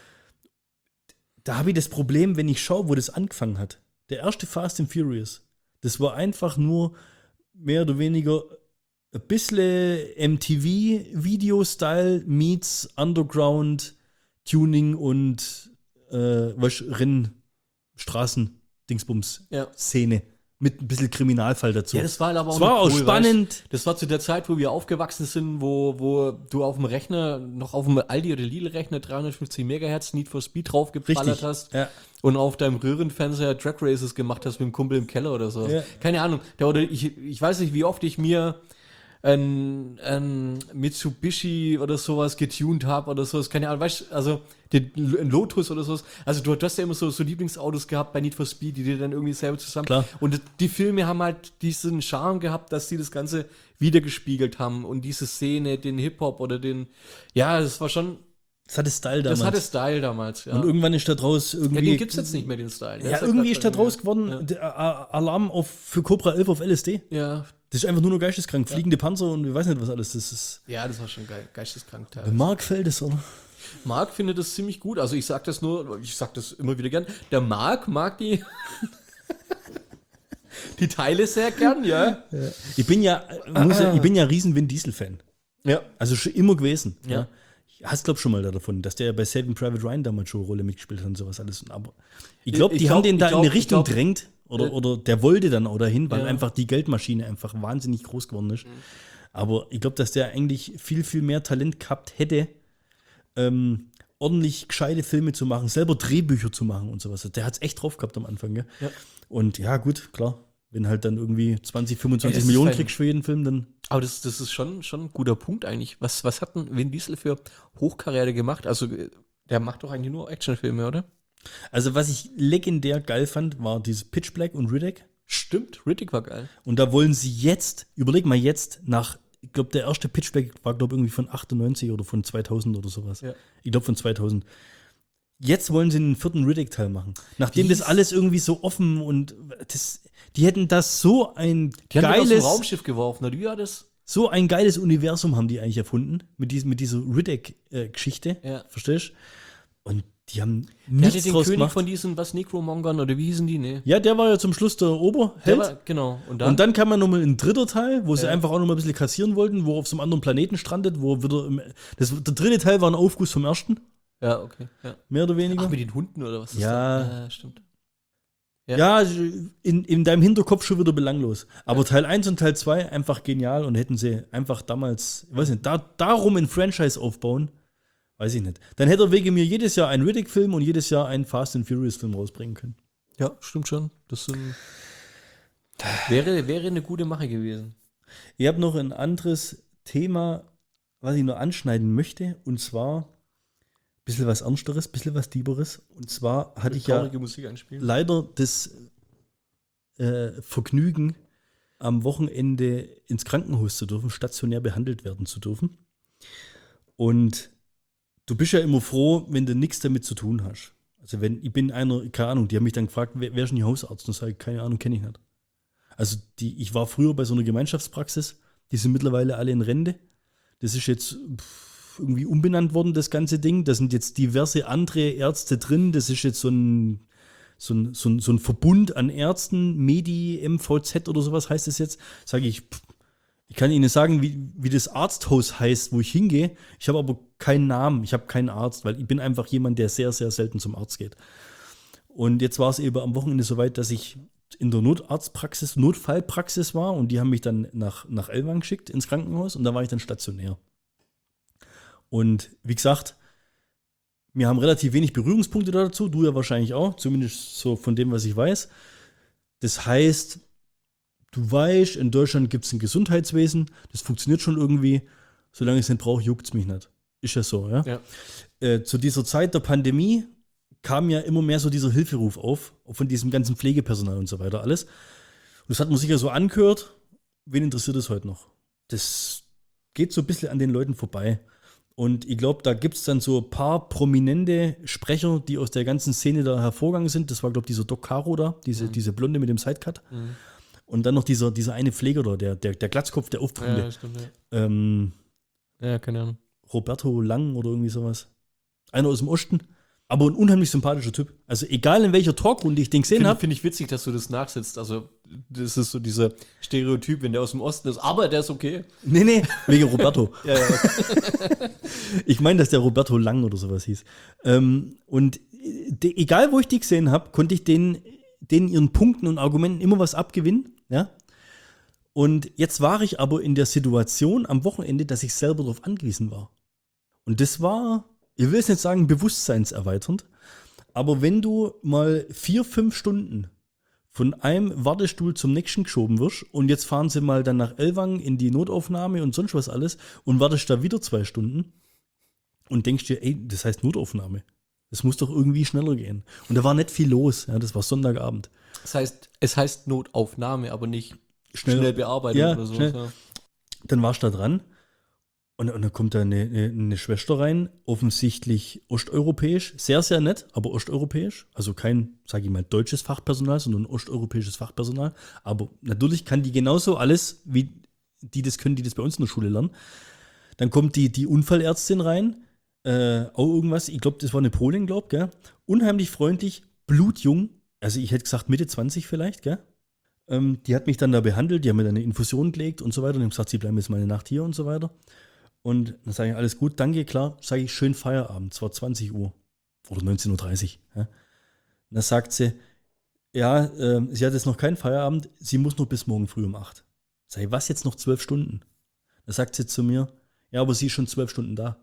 Da habe ich das Problem, wenn ich schaue, wo das angefangen hat. Der erste Fast and Furious, das war einfach nur mehr oder weniger ein bisschen M T V-Video-Style meets Underground, Tuning und äh, was, Rennen, Straßen, Dingsbums, Ja. Szene. Mit ein bisschen Kriminalfall dazu. Ja, das war aber auch, das war auch cool, spannend. Weißt? Das war zu der Zeit, wo wir aufgewachsen sind, wo, wo du auf dem Rechner, noch auf dem Aldi oder Lidl-Rechner dreihundertfünfzig Megahertz Need for Speed draufgeballert Richtig, hast ja. und auf deinem Röhrenfernseher Drag Races gemacht hast mit dem Kumpel im Keller oder so. Ja. Keine Ahnung. Da, oder ich, ich weiß nicht, wie oft ich mir ein, ein Mitsubishi oder sowas getuned habe oder sowas. Keine Ahnung, weißt du, also den ein Lotus oder sowas. Also du, du hast ja immer so, so Lieblingsautos gehabt bei Need for Speed, die dir dann irgendwie selber zusammen. Klar. Und die Filme haben halt diesen Charme gehabt, dass sie das Ganze wiedergespiegelt haben und diese Szene, den Hip-Hop oder den, ja, das war schon, Das hatte Style damals. das hatte Style damals, ja. Und irgendwann ist da draus ja, irgendwie. den gibt's jetzt nicht mehr, den Style. Der Ja, ist ja irgendwie grad ist da bei draus mir. geworden, Ja. der A- Alarm auf, für Cobra elf auf L S D. Ja, Das ist einfach nur noch geisteskrank. Fliegende Panzer und ich weiß nicht, was alles das ist. ja, das war schon geil, geisteskrank. Bei teilweise. Mark fällt es, oder? Marc findet das ziemlich gut. Also ich sag das nur, ich sag das immer wieder gern. Der Marc mag die die Teile sehr gern, ja. Ich bin ja, muss ja, ich bin ja riesen Vin Diesel-Fan. Ja. Also schon immer gewesen. Ja. Ja. Ich hast glaub schon mal davon, dass der bei Saving Private Ryan damals schon eine Rolle mitgespielt hat und sowas alles. Aber ich glaube, Ich die glaub- haben den da ich glaub- in eine Richtung ich glaub- drängt oder, äh, oder der wollte dann auch dahin, weil Ja. einfach die Geldmaschine einfach wahnsinnig groß geworden ist. Aber ich glaube, dass der eigentlich viel, viel mehr Talent gehabt hätte, ähm, ordentlich gescheite Filme zu machen, selber Drehbücher zu machen und sowas. Der hat es echt drauf gehabt am Anfang. Gell? Ja. Und ja, gut, klar. Wenn halt dann irgendwie zwanzig, Ey, fünfundzwanzig das ist Millionen fein. kriegst für jeden Film, dann Aber das, das ist schon, schon ein guter Punkt eigentlich. Was, was hat denn Vin Diesel für Hochkarriere gemacht? Also äh, der macht doch eigentlich nur Actionfilme, oder? Also, was ich legendär geil fand, war dieses Pitch Black und Riddick. Stimmt, Riddick war geil. Und da wollen sie jetzt, überleg mal jetzt, nach, ich glaube, der erste Pitch Black war, glaube ich, irgendwie von achtundneunzig oder von zweitausend oder sowas. Ja. Ich glaube, von zweitausend. Jetzt wollen sie einen vierten Riddick-Teil machen. Nachdem Wie das ist- alles irgendwie so offen und das, die hätten das so ein Die haben den aus dem geiles, Raumschiff geworfen, oder wie war das? so ein geiles Universum haben die eigentlich erfunden mit, diesem, mit dieser Riddick-Geschichte. Ja. Verstehst du? Und die haben Der hatte nichts den draus König gemacht. von diesen, was, Necromongern, oder wie hießen die? Nee. Ja, der war ja zum Schluss der Der Oberheld. war, genau. Und dann? Und dann kam ja nochmal ein dritter Teil, wo sie Ja. einfach auch nochmal ein bisschen kassieren wollten, wo er auf so einem anderen Planeten strandet, wo wieder im, das, der dritte Teil war ein Aufguss vom ersten, ja, okay. Ja. mehr oder weniger. Ach, mit den Hunden oder was? ist Ja. das? Ja, stimmt. ja. ja, in, in deinem Hinterkopf schon wieder belanglos. Aber Teil eins und Teil zwei einfach genial und hätten sie einfach damals, ich weiß nicht, da, darum ein Franchise aufbauen, weiß ich nicht. Dann hätte er wegen mir jedes Jahr einen Riddick-Film und jedes Jahr einen Fast and Furious-Film rausbringen können. Ja, stimmt schon. Das sind, wäre, wäre eine gute Mache gewesen. Ich habe noch ein anderes Thema, was ich nur anschneiden möchte, und zwar ein bisschen was Ernsteres, ein bisschen was Dieberes. Und zwar hatte ich ja Traurige Musik einspielen. leider das äh, Vergnügen, am Wochenende ins Krankenhaus zu dürfen, stationär behandelt werden zu dürfen. Und du bist ja immer froh, wenn du nichts damit zu tun hast. Also wenn, ich bin einer, keine Ahnung, die haben mich dann gefragt, wer, wer ist denn die Hausarzt? Und ich sage, keine Ahnung, kenne ich nicht. Also die, ich war früher bei so einer Gemeinschaftspraxis, die sind mittlerweile alle in Rente. Das ist jetzt pff, irgendwie umbenannt worden, das ganze Ding. Da sind jetzt diverse andere Ärzte drin. Das ist jetzt so ein, so ein, so ein, so ein Verbund an Ärzten, Medi, M V Z oder sowas heißt es jetzt. Sage ich, pff, ich kann Ihnen sagen, wie, wie das Arzthaus heißt, wo ich hingehe. Ich habe aber keinen Namen, ich habe keinen Arzt, weil ich bin einfach jemand, der sehr, sehr selten zum Arzt geht. Und jetzt war es eben am Wochenende soweit, dass ich in der Notarztpraxis, Notfallpraxis war und die haben mich dann nach, nach Ellwangen geschickt ins Krankenhaus und da war ich dann stationär. Und wie gesagt, wir haben relativ wenig Berührungspunkte dazu, du ja wahrscheinlich auch, zumindest so von dem, was ich weiß. Das heißt, du weißt, in Deutschland gibt es ein Gesundheitswesen, das funktioniert schon irgendwie, solange ich es nicht brauche, juckt es mich nicht. Ist ja so, ja? Ja. Äh, zu dieser Zeit der Pandemie kam ja immer mehr so dieser Hilferuf auf, von diesem ganzen Pflegepersonal und so weiter alles. Und das hat man sicher so angehört. Wen interessiert es heute noch? Das geht so ein bisschen an den Leuten vorbei. Und ich glaube, da gibt es dann so ein paar prominente Sprecher, die aus der ganzen Szene da hervorgegangen sind. Das war, glaube ich, dieser Doc Caro da, diese, Mhm. diese Blonde mit dem Sidecut. Mhm. Und dann noch dieser, dieser eine Pfleger da, der, der, der Glatzkopf, der Auftragende. Ja, stimmt, ja. Ähm, Ja, keine Ahnung. Roberto Lang oder irgendwie sowas. Einer aus dem Osten. Aber ein unheimlich sympathischer Typ. Also egal in welcher Talkrunde ich den gesehen Finde habe. find ich witzig, dass du das nachsetzt. Also, das ist so dieser Stereotyp, wenn der aus dem Osten ist. Aber der ist okay. Nee, nee, wegen Roberto. Ja, ja. Ich meine, dass der Roberto Lang oder sowas hieß. Ähm, und de, egal, wo ich die gesehen habe, konnte ich denen, denen ihren Punkten und Argumenten immer was abgewinnen. Ja? Und jetzt war ich aber in der Situation am Wochenende, dass ich selber darauf angewiesen war. Und das war, ich will es nicht sagen, bewusstseinserweiternd, aber wenn du mal vier, fünf Stunden von einem Wartestuhl zum nächsten geschoben wirst und jetzt fahren sie mal dann nach Ellwangen in die Notaufnahme und sonst was alles und wartest da wieder zwei Stunden und denkst dir, ey, das heißt Notaufnahme. Das muss doch irgendwie schneller gehen. Und da war nicht viel los. Ja, das war Sonntagabend. Das heißt, es heißt Notaufnahme, aber nicht Schnell- schnell, Bearbeitung Ja, oder so. schnell. Ja. Dann warst du da dran und, und dann kommt da eine, eine, eine Schwester rein, offensichtlich osteuropäisch, sehr, sehr nett, aber osteuropäisch. Also kein, sage ich mal, deutsches Fachpersonal, sondern osteuropäisches Fachpersonal. Aber natürlich kann die genauso alles, wie die das können, die das bei uns in der Schule lernen. Dann kommt die, die Unfallärztin rein, äh, auch irgendwas, ich glaube, das war eine Polin, glaube ich, unheimlich freundlich, blutjung, also ich hätte gesagt Mitte zwanzig vielleicht, gell? Ähm, die hat mich dann da behandelt, die haben mir dann eine Infusion gelegt und so weiter und haben gesagt, sie bleiben jetzt mal eine Nacht hier und so weiter. Und dann sage ich, alles gut, danke, klar, sage ich, schön Feierabend, es war zwanzig Uhr oder neunzehn Uhr dreißig. Ja. Und dann sagt sie, ja, äh, sie hat jetzt noch keinen Feierabend, sie muss noch bis morgen früh um acht. Sag ich, was jetzt noch zwölf Stunden? Dann sagt sie zu mir, ja, aber sie ist schon zwölf Stunden da.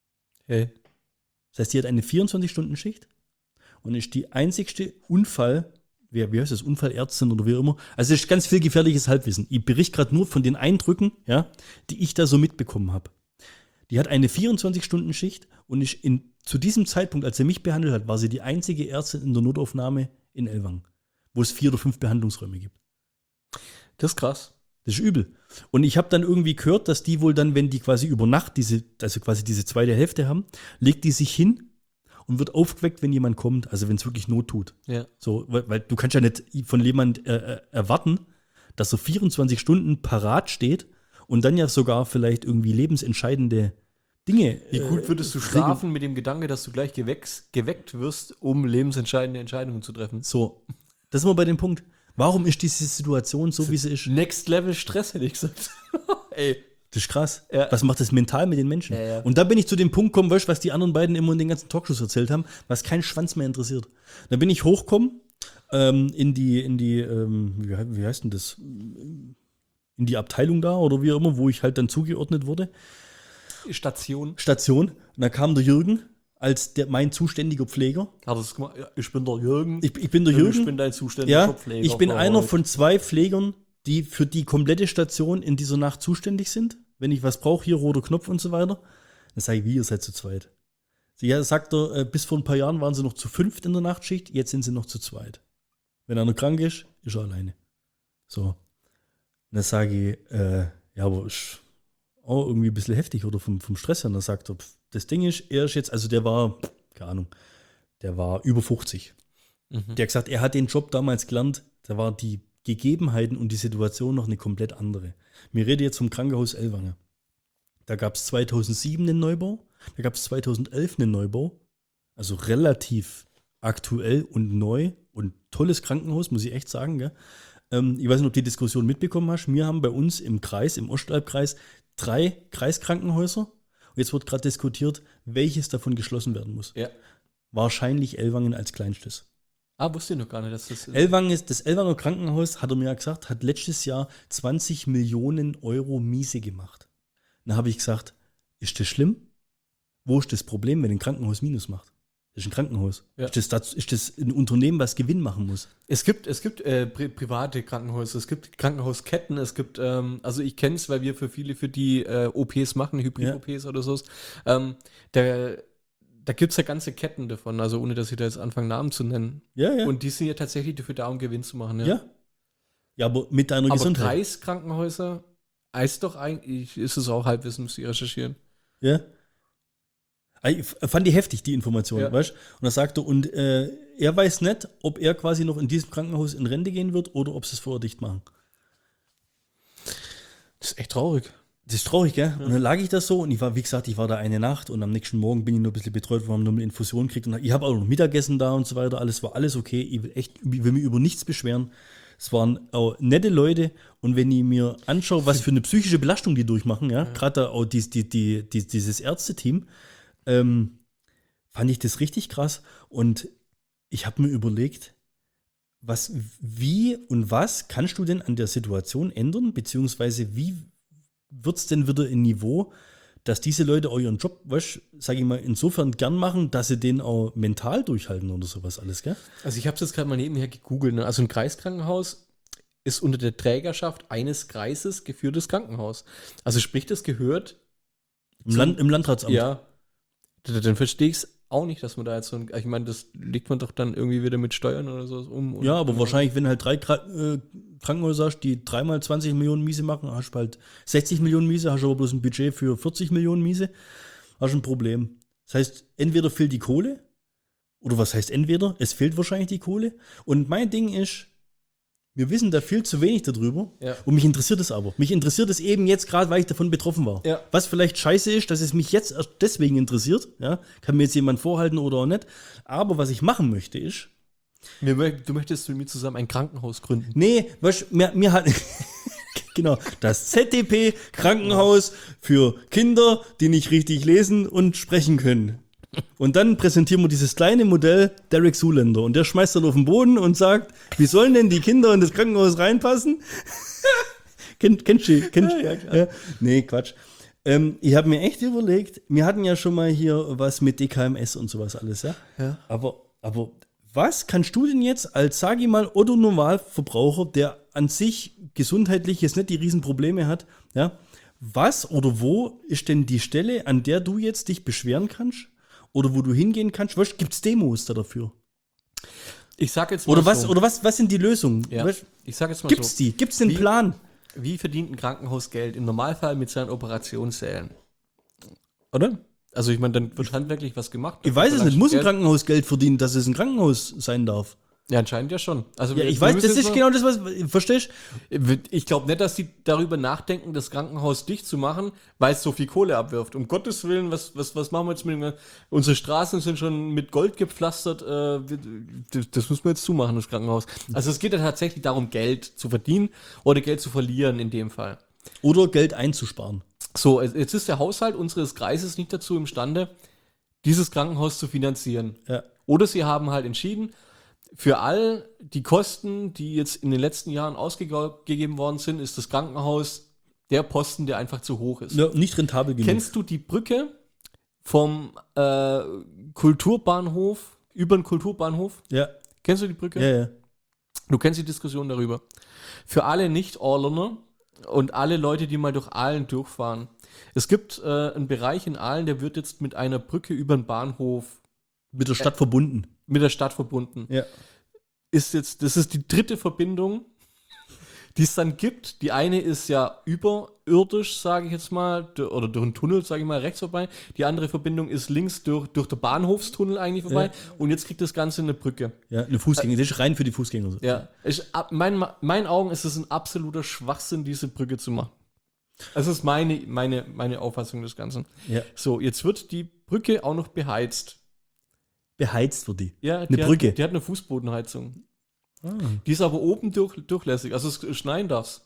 Hey. Das heißt, sie hat eine vierundzwanzig-Stunden-Schicht und ist die einzigste Unfall, wie, wie heißt das, Unfallärztin oder wie auch immer. Also es ist ganz viel gefährliches Halbwissen. Ich berichte gerade nur von den Eindrücken, ja, die ich da so mitbekommen habe. Die hat eine vierundzwanzig-Stunden-Schicht und ist in, zu diesem Zeitpunkt, als sie mich behandelt hat, war sie die einzige Ärztin in der Notaufnahme in Ellwangen, wo es vier oder fünf Behandlungsräume gibt. Das ist krass. Das ist übel. Und ich habe dann irgendwie gehört, dass die wohl dann, wenn die quasi über Nacht diese, also quasi diese zweite Hälfte haben, legt die sich hin und wird aufgeweckt, wenn jemand kommt, also wenn es wirklich Not tut. Ja. So, weil, weil du kannst ja nicht von jemand äh, äh, erwarten, dass er vierundzwanzig Stunden parat steht und dann ja sogar vielleicht irgendwie lebensentscheidende Dinge. Wie gut würdest du äh, schlafen mit dem Gedanke, dass du gleich geweckt, geweckt wirst, um lebensentscheidende Entscheidungen zu treffen? So, das sind wir bei dem Punkt. Warum ist diese Situation so, wie sie ist? Next Level Stress, hätte ich gesagt. Ey. Das ist krass. Ja. Was macht das mental mit den Menschen? Ja, ja. Und da bin ich zu dem Punkt gekommen, weißt, was die anderen beiden immer in den ganzen Talkshows erzählt haben, was keinen Schwanz mehr interessiert. Da bin ich hochgekommen ähm, in die, in die ähm, wie, he- wie heißt denn das? In die Abteilung da oder wie auch immer, wo ich halt dann zugeordnet wurde. Station. Station. Und da kam der Jürgen als der, mein zuständiger Pfleger. Hat es gemacht? Ja, ich bin der Jürgen. Ich, ich bin der Jürgen. Ich bin dein zuständiger Ja, Pfleger. ich bin für einer heute. von zwei Pflegern, die für die komplette Station in dieser Nacht zuständig sind. Wenn ich was brauche, hier roter Knopf und so weiter. Dann sage ich, wie, ihr seid zu zweit. Sie ja, sagt er, äh, bis vor ein paar Jahren waren sie noch zu fünft in der Nachtschicht, jetzt sind sie noch zu zweit. Wenn einer krank ist, ist er alleine. So. Und dann sage ich, äh, ja, aber ist auch irgendwie ein bisschen heftig oder vom, vom Stress her. Und dann sagt er, pf, das Ding ist, er ist jetzt, also der war, keine Ahnung, der war über fünfzig. Mhm. Der hat gesagt, er hat den Job damals gelernt, da war die Gegebenheiten und die Situation noch eine komplett andere. Wir reden jetzt vom Krankenhaus Ellwangen. Da gab es zweitausendsieben einen Neubau, da gab es zweitausendelf einen Neubau, also relativ aktuell und neu und tolles Krankenhaus, muss ich echt sagen. Gell? Ähm, ich weiß nicht, ob du die Diskussion mitbekommen hast. Wir haben bei uns im Kreis, im Ostalbkreis, drei Kreiskrankenhäuser und jetzt wird gerade diskutiert, welches davon geschlossen werden muss. Ja. Wahrscheinlich Ellwangen als kleinstes. Ah, wusste ich noch gar nicht, dass das. Ellwangen ist, das Ellwanger Krankenhaus, hat er mir ja gesagt, hat letztes Jahr zwanzig Millionen Euro Miese gemacht. Dann habe ich gesagt, ist das schlimm? Wo ist das Problem, wenn ein Krankenhaus Minus macht? Das ist ein Krankenhaus. Ja. Ist, das, das, ist das ein Unternehmen, was Gewinn machen muss? Es gibt, es gibt äh, pri private Krankenhäuser, es gibt Krankenhausketten, es gibt, ähm, also ich kenne es, weil wir für viele, für die äh, O Ps machen, Hybrid-O Ps oder so. Ähm, der, da gibt es ja ganze Ketten davon, also ohne, dass ich da jetzt anfange, Namen zu nennen. Ja, ja. Und die sind ja tatsächlich dafür da, um Gewinn zu machen. Ja, ja. Ja, aber mit deiner aber Gesundheit. Kreiskrankenhäuser heißt doch eigentlich, ist es auch Halbwissen, müsst ihr recherchieren. Ja. Ich fand die heftig, die Information, Ja. weißt du? Und da sagt er, und äh, er weiß nicht, ob er quasi noch in diesem Krankenhaus in Rente gehen wird oder ob sie es vorher dicht machen. Das ist echt traurig. Das ist traurig, gell? Ja. Und dann lag ich da so und ich war, wie gesagt, ich war da eine Nacht und am nächsten Morgen bin ich nur ein bisschen betreut, wir haben nur eine Infusion gekriegt und ich habe auch noch Mittagessen da und so weiter, alles war alles okay. Ich will echt, ich will mich über nichts beschweren. Es waren auch nette Leute und wenn ich mir anschaue, was für eine psychische Belastung die durchmachen, ja, ja. gerade auch die, die, die, die, dieses Ärzteteam, ähm, fand ich das richtig krass und ich habe mir überlegt, was, wie und was kannst du denn an der Situation ändern, beziehungsweise wie wird es denn wieder ein Niveau, dass diese Leute auch ihren Job, weißt, sag ich mal, insofern gern machen, dass sie den auch mental durchhalten oder sowas alles, gell? Also ich habe es jetzt gerade mal nebenher gegoogelt. Ne? Also ein Kreiskrankenhaus ist unter der Trägerschaft eines Kreises geführtes Krankenhaus. Also sprich, das gehört im, Land, im Landratsamt. Ja, dann verstehe ich es auch nicht, dass man da jetzt so ein, ich meine, das legt man doch dann irgendwie wieder mit Steuern oder so um. Und, ja, aber und wahrscheinlich, wenn halt drei Kra- äh, Krankenhäuser hast, die dreimal zwanzig Millionen Miese machen, hast du halt sechzig Millionen Miese, hast aber bloß ein Budget für vierzig Millionen Miese, hast ein Problem. Das heißt, entweder fehlt die Kohle, oder was heißt entweder? Es fehlt wahrscheinlich die Kohle. Und mein Ding ist, wir wissen da viel zu wenig darüber. Ja. Und mich interessiert es aber. Mich interessiert es eben jetzt gerade, weil ich davon betroffen war. Ja. Was vielleicht scheiße ist, dass es mich jetzt erst deswegen interessiert. Ja? Kann mir jetzt jemand vorhalten oder auch nicht. Aber was ich machen möchte ist. Wir, du möchtest mit mir zusammen ein Krankenhaus gründen. Nee, weißt, mir, mir hat. Genau, das Z D P Krankenhaus für Kinder, die nicht richtig lesen und sprechen können. Und dann präsentieren wir dieses kleine Modell Derek Zoolander und der schmeißt dann auf den Boden und sagt, wie sollen denn die Kinder in das Krankenhaus reinpassen? Kenn, kennst du? Kennst, ja, ja, ja. Nee, Quatsch. Ähm, ich habe mir echt überlegt, wir hatten ja schon mal hier was mit D K M S und sowas alles, ja? Ja. Aber, aber was kannst du denn jetzt als, sag ich mal, Otto-Normalverbraucher, der an sich gesundheitlich jetzt nicht die Riesenprobleme hat, ja? Was oder wo ist denn die Stelle, an der du jetzt dich beschweren kannst? Oder wo du hingehen kannst? Was, gibt's Demos da dafür? Ich sag jetzt mal Oder was, so. oder was, was sind die Lösungen? Ja. Weißt, Ich sag jetzt mal gibt's so. die? Gibt's den Wie- Plan? Wie verdient ein Krankenhaus Geld? Im Normalfall mit seinen Operationssälen. Oder? Also ich meine, dann wird handwerklich was gemacht. Ich weiß es nicht. Muss ein Geld- Krankenhaus Geld verdienen, dass es ein Krankenhaus sein darf? Ja, anscheinend ja schon. Also Ja, wir- ich wir weiß, müssen das jetzt ist mal- genau das, was, verstehst Ich glaube nicht, dass die darüber nachdenken, das Krankenhaus dicht zu machen, weil es so viel Kohle abwirft. Um Gottes Willen, was, was, was machen wir jetzt mit dem? Unsere Straßen sind schon mit Gold gepflastert. Äh, wir- das, das müssen wir jetzt zumachen, das Krankenhaus. Also es geht ja tatsächlich darum, Geld zu verdienen oder Geld zu verlieren in dem Fall. Oder Geld einzusparen. So, jetzt ist der Haushalt unseres Kreises nicht dazu imstande, dieses Krankenhaus zu finanzieren. Ja. Oder sie haben halt entschieden, für all die Kosten, die jetzt in den letzten Jahren ausgegeben worden sind, ist das Krankenhaus der Posten, der einfach zu hoch ist. Ja, nicht rentabel genug. Kennst du die Brücke vom äh, Kulturbahnhof, über den Kulturbahnhof? Ja, Kennst du die Brücke? ja, ja. Du kennst die Diskussion darüber. Für alle Nicht-Orlener und alle Leute, die mal durch Aalen durchfahren. Es gibt äh, einen Bereich in Aalen, der wird jetzt mit einer Brücke über den Bahnhof Mit der Stadt verbunden. mit der Stadt verbunden. Ja. Ist jetzt, das ist die dritte Verbindung, die es dann gibt. Die eine ist ja überirdisch, sage ich jetzt mal, d- oder durch einen Tunnel, sage ich mal, rechts vorbei. Die andere Verbindung ist links durch, durch den Bahnhofstunnel eigentlich vorbei. Ja. Und jetzt kriegt das Ganze eine Brücke. Ja, eine Fußgänger. Das ist rein für die Fußgänger. Ja, ich, ab, mein, meinen Augen ist es ein absoluter Schwachsinn, diese Brücke zu machen. Das ist meine, meine, meine Auffassung des Ganzen. Ja. So, jetzt wird die Brücke auch noch beheizt. Beheizt wird die. Ja, Eine die Brücke. Hat, die hat eine Fußbodenheizung. Ah. Die ist aber oben durch, durchlässig, also es schneien darf's.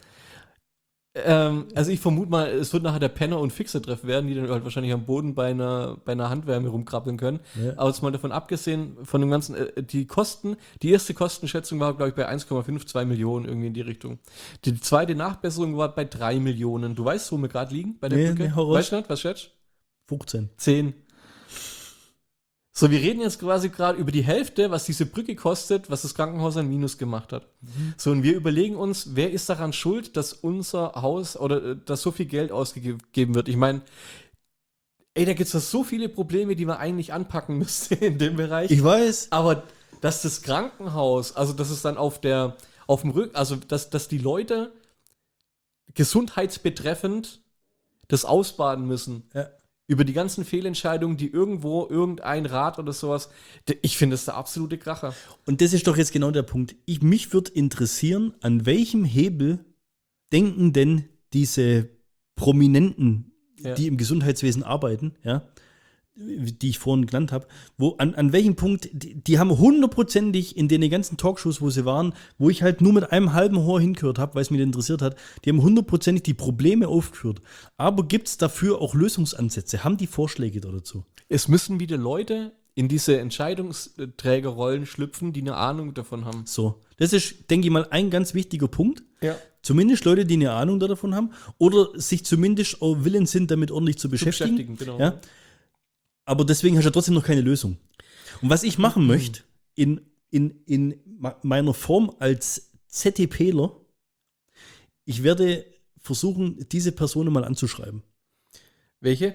Ähm, also ich vermute mal, es wird nachher der Penner- und Fixer-Treff werden, die dann halt wahrscheinlich am Boden bei einer, bei einer Handwärme rumkrabbeln können. Ja. Aber jetzt mal davon abgesehen, von dem ganzen, äh, die Kosten, die erste Kostenschätzung war, glaube ich, bei eins Komma fünf, zwei Millionen irgendwie in die Richtung. Die zweite Nachbesserung war bei drei Millionen. Du weißt, wo wir gerade liegen bei der Nee, Brücke? nee, hau raus. Weißt du nicht, was schätzt? fünfzehn. zehn. So, wir reden jetzt quasi gerade über die Hälfte, was diese Brücke kostet, was das Krankenhaus an Minus gemacht hat. Mhm. So, und wir überlegen uns, wer ist daran schuld, dass unser Haus oder äh, dass so viel Geld ausgegeben wird. Ich meine, ey, da gibt es so viele Probleme, die man eigentlich anpacken müsste in dem Bereich. Ich weiß. Aber dass das Krankenhaus, also dass es dann auf der, auf dem Rücken, also dass, dass die Leute gesundheitsbetreffend das ausbaden müssen. Ja. Über die ganzen Fehlentscheidungen, die irgendwo irgendein Rat oder sowas, d- ich finde das der absolute Kracher. Und das ist doch jetzt genau der Punkt. Ich, mich würde interessieren, an welchem Hebel denken denn diese Prominenten, Ja. die im Gesundheitswesen arbeiten, ja, die ich vorhin genannt habe, wo an, an welchem Punkt, die, die haben hundertprozentig in den ganzen Talkshows, wo sie waren, wo ich halt nur mit einem halben Ohr hingehört habe, weil es mich interessiert hat, die haben hundertprozentig die Probleme aufgeführt. Aber gibt es dafür auch Lösungsansätze? Haben die Vorschläge da dazu? Es müssen wieder Leute in diese Entscheidungsträgerrollen schlüpfen, die eine Ahnung davon haben. So, das ist, denke ich mal, ein ganz wichtiger Punkt. Ja. Zumindest Leute, die eine Ahnung davon haben oder sich zumindest auch willens sind, damit ordentlich zu beschäftigen. beschäftigen, genau. Ja? Aber deswegen hast du ja trotzdem noch keine Lösung. Und was ich machen möchte, in, in, in meiner Form als ZDPler, ich werde versuchen, diese Personen mal anzuschreiben. Welche?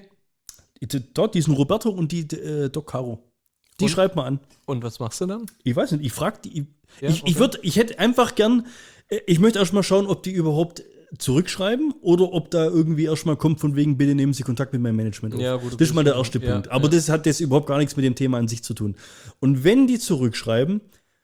Dort, diesen Roberto und die äh, Doc Caro. Die Und? schreibt mal an. Und was machst du dann? Ich weiß nicht, ich frage die. Ich, Ja, ich, ich, okay. würd, ich hätte einfach gern, äh, ich möchte erst mal schauen, ob die überhaupt zurückschreiben oder ob da irgendwie erstmal kommt, von wegen, bitte nehmen Sie Kontakt mit meinem Management auf. Ja, gut, das ist mal der ja, erste ja, Punkt. Aber ja. das hat jetzt überhaupt gar nichts mit dem Thema an sich zu tun. Und wenn die zurückschreiben,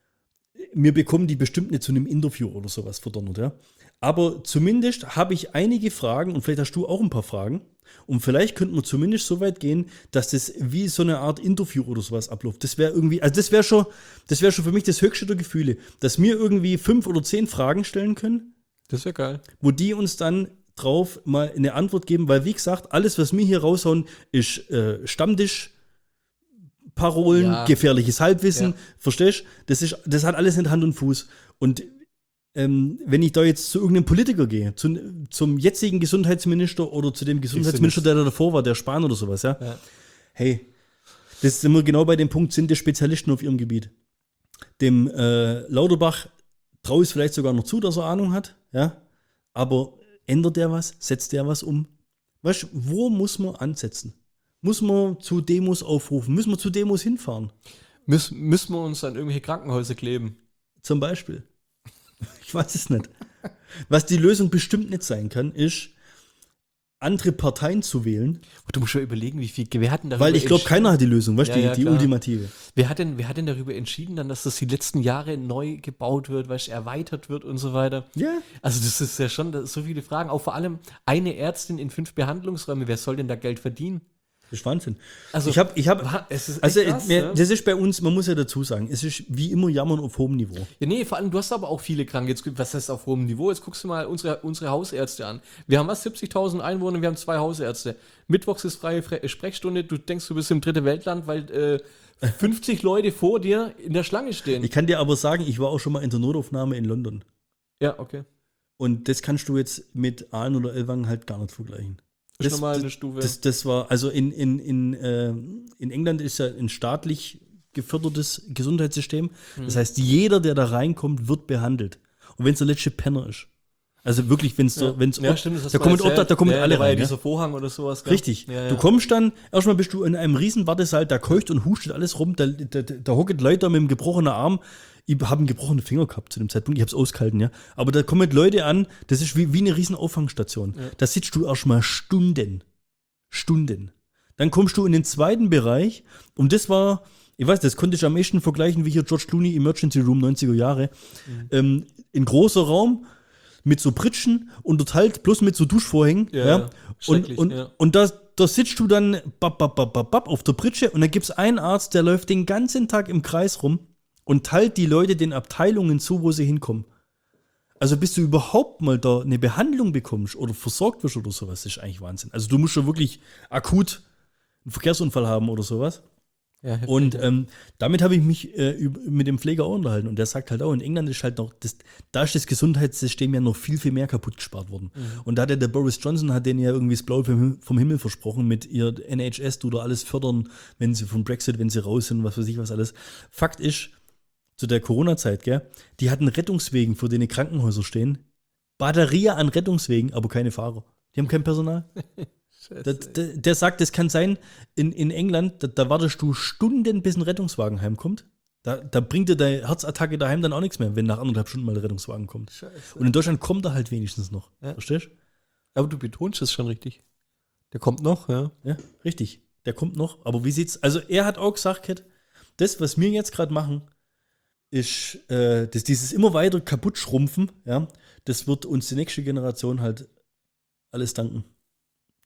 mir bekommen die bestimmt nicht zu einem Interview oder sowas verdonnert, ja. Aber zumindest habe ich einige Fragen und vielleicht hast du auch ein paar Fragen. Und vielleicht könnten wir zumindest so weit gehen, dass das wie so eine Art Interview oder sowas abläuft. Das wäre irgendwie, also das wäre schon, das wäre schon für mich das höchste der Gefühle, dass wir irgendwie fünf oder zehn Fragen stellen können, Das wäre geil. wo die uns dann drauf mal eine Antwort geben, weil wie gesagt, alles, was wir hier raushauen, ist äh, Stammtisch, Parolen, Ja. gefährliches Halbwissen, Ja. verstehst du? Das ist, das hat alles nicht Hand und Fuß. Und ähm, wenn ich da jetzt zu irgendeinem Politiker gehe, zu, zum jetzigen Gesundheitsminister oder zu dem Gesundheitsminister, der da davor war, der Spahn oder sowas, ja, Ja. hey, das sind wir genau bei dem Punkt, sind die Spezialisten auf ihrem Gebiet. Dem äh, Lauterbach traue ich es vielleicht sogar noch zu, dass er Ahnung hat, ja, aber ändert der was? Setzt der was um? Weißt du, wo muss man ansetzen? Muss man zu Demos aufrufen? Müssen wir zu Demos hinfahren? Müs müssen wir uns an irgendwelche Krankenhäuser kleben? Zum Beispiel. Ich weiß es nicht. Was die Lösung bestimmt nicht sein kann, ist, andere Parteien zu wählen, Du musst schon überlegen, wie viel. Wer hat denn darüber weil ich glaube, entschieden- keiner hat die Lösung, weißt du, Ja, die, ja, die klar. ultimative. Wer hat, denn, wer hat denn darüber entschieden, dann, dass das die letzten Jahre neu gebaut wird, weißt, du, erweitert wird und so weiter? Ja. Also das ist ja schon das ist so viele Fragen. Auch vor allem eine Ärztin in fünf Behandlungsräume. Wer soll denn da Geld verdienen? Das ist Wahnsinn. Also, ich habe, ich habe, wa- es ist echt also krass, mir- ne? das ist bei uns, man muss ja dazu sagen, es ist wie immer Jammern auf hohem Niveau. Ja, nee, vor allem, du hast aber auch viele Kranke. Jetzt, was heißt auf hohem Niveau? Jetzt guckst du mal unsere, unsere Hausärzte an. Wir haben was, siebzigtausend Einwohner, wir haben zwei Hausärzte. Mittwochs ist freie Fre Sprechstunde. Du denkst, du bist im dritten Weltland, weil äh, fünfzig Leute vor dir in der Schlange stehen. Ich kann dir aber sagen, ich war auch schon mal in der Notaufnahme in London. Ja, okay. Und das kannst du jetzt mit Aalen oder Ellwangen halt gar nicht vergleichen. Das ist Das- nochmal eine Stufe. Das, das war, also in, in, in, äh, in England ist ja ein staatlich gefördertes Gesundheitssystem. Mhm. Das heißt, jeder, der da reinkommt, wird behandelt. Und wenn es der letzte Penner ist. Also wirklich, wenn es ja. wenn's ja, stimmt, das hast da du mal kommen, erzählt. da kommen ja, alle da war ja rein. Ja? dieser Vorhang oder sowas. gell? Richtig. Ja, ja. Du kommst dann, erstmal bist du in einem riesen Wartesaal, da keucht und hustet alles rum, da, da, da hocken Leute mit einem gebrochenen Arm. Ich habe einen gebrochenen Finger gehabt zu dem Zeitpunkt, ich habe es ausgehalten, ja. Aber da kommen Leute an, das ist wie, wie eine riesen Auffangstation. Ja. Da sitzt du erstmal Stunden. Stunden. Dann kommst du in den zweiten Bereich und das war, ich weiß, das konnte ich am ehesten vergleichen wie hier George Clooney Emergency Room neunziger Jahre. Mhm. Ähm, ein großer Raum mit so Pritschen unterteilt, bloß mit so Duschvorhängen. Ja, Ja, ja. Und, Schrecklich, und, ja. und da, da sitzt du dann bap, bap, bap, bap, bap, auf der Pritsche und dann gibt es einen Arzt, der läuft den ganzen Tag im Kreis rum und teilt die Leute den Abteilungen zu, wo sie hinkommen. Also bis du überhaupt mal da eine Behandlung bekommst oder versorgt wirst oder sowas, das ist eigentlich Wahnsinn. Also du musst schon wirklich akut einen Verkehrsunfall haben oder sowas. Ja, heftig, Und ja. ähm, damit habe ich mich äh, üb- mit dem Pfleger auch unterhalten. Und der sagt halt auch, in England ist halt noch, das, da ist das Gesundheitssystem ja noch viel, viel mehr kaputt gespart worden. Mhm. Und da hat ja der Boris Johnson, hat denen ja irgendwie das Blaue vom, vom Himmel versprochen mit ihr N H S, du da alles fördern, wenn sie vom Brexit, wenn sie raus sind, was weiß ich was alles. Fakt ist, zu der Corona-Zeit, gell, die hatten Rettungswegen, vor denen Krankenhäuser stehen. Batterie an Rettungswegen, aber keine Fahrer. Die haben kein Personal. Der, der, der sagt, es kann sein, in, in England, da, da wartest du Stunden, bis ein Rettungswagen heimkommt. Da, da bringt dir deine Herzattacke daheim dann auch nichts mehr, wenn nach anderthalb Stunden mal der Rettungswagen kommt. Scheiße. Und in Deutschland kommt er halt wenigstens noch. Ja. Verstehst du? Aber du betonst es schon richtig. Der kommt noch, ja. Ja, richtig. Der kommt noch. Aber wie sieht's? Also, er hat auch gesagt, Kat, das, was wir jetzt gerade machen, ist, äh, das, dieses immer weiter kaputt schrumpfen, ja, das wird uns die nächste Generation halt alles danken.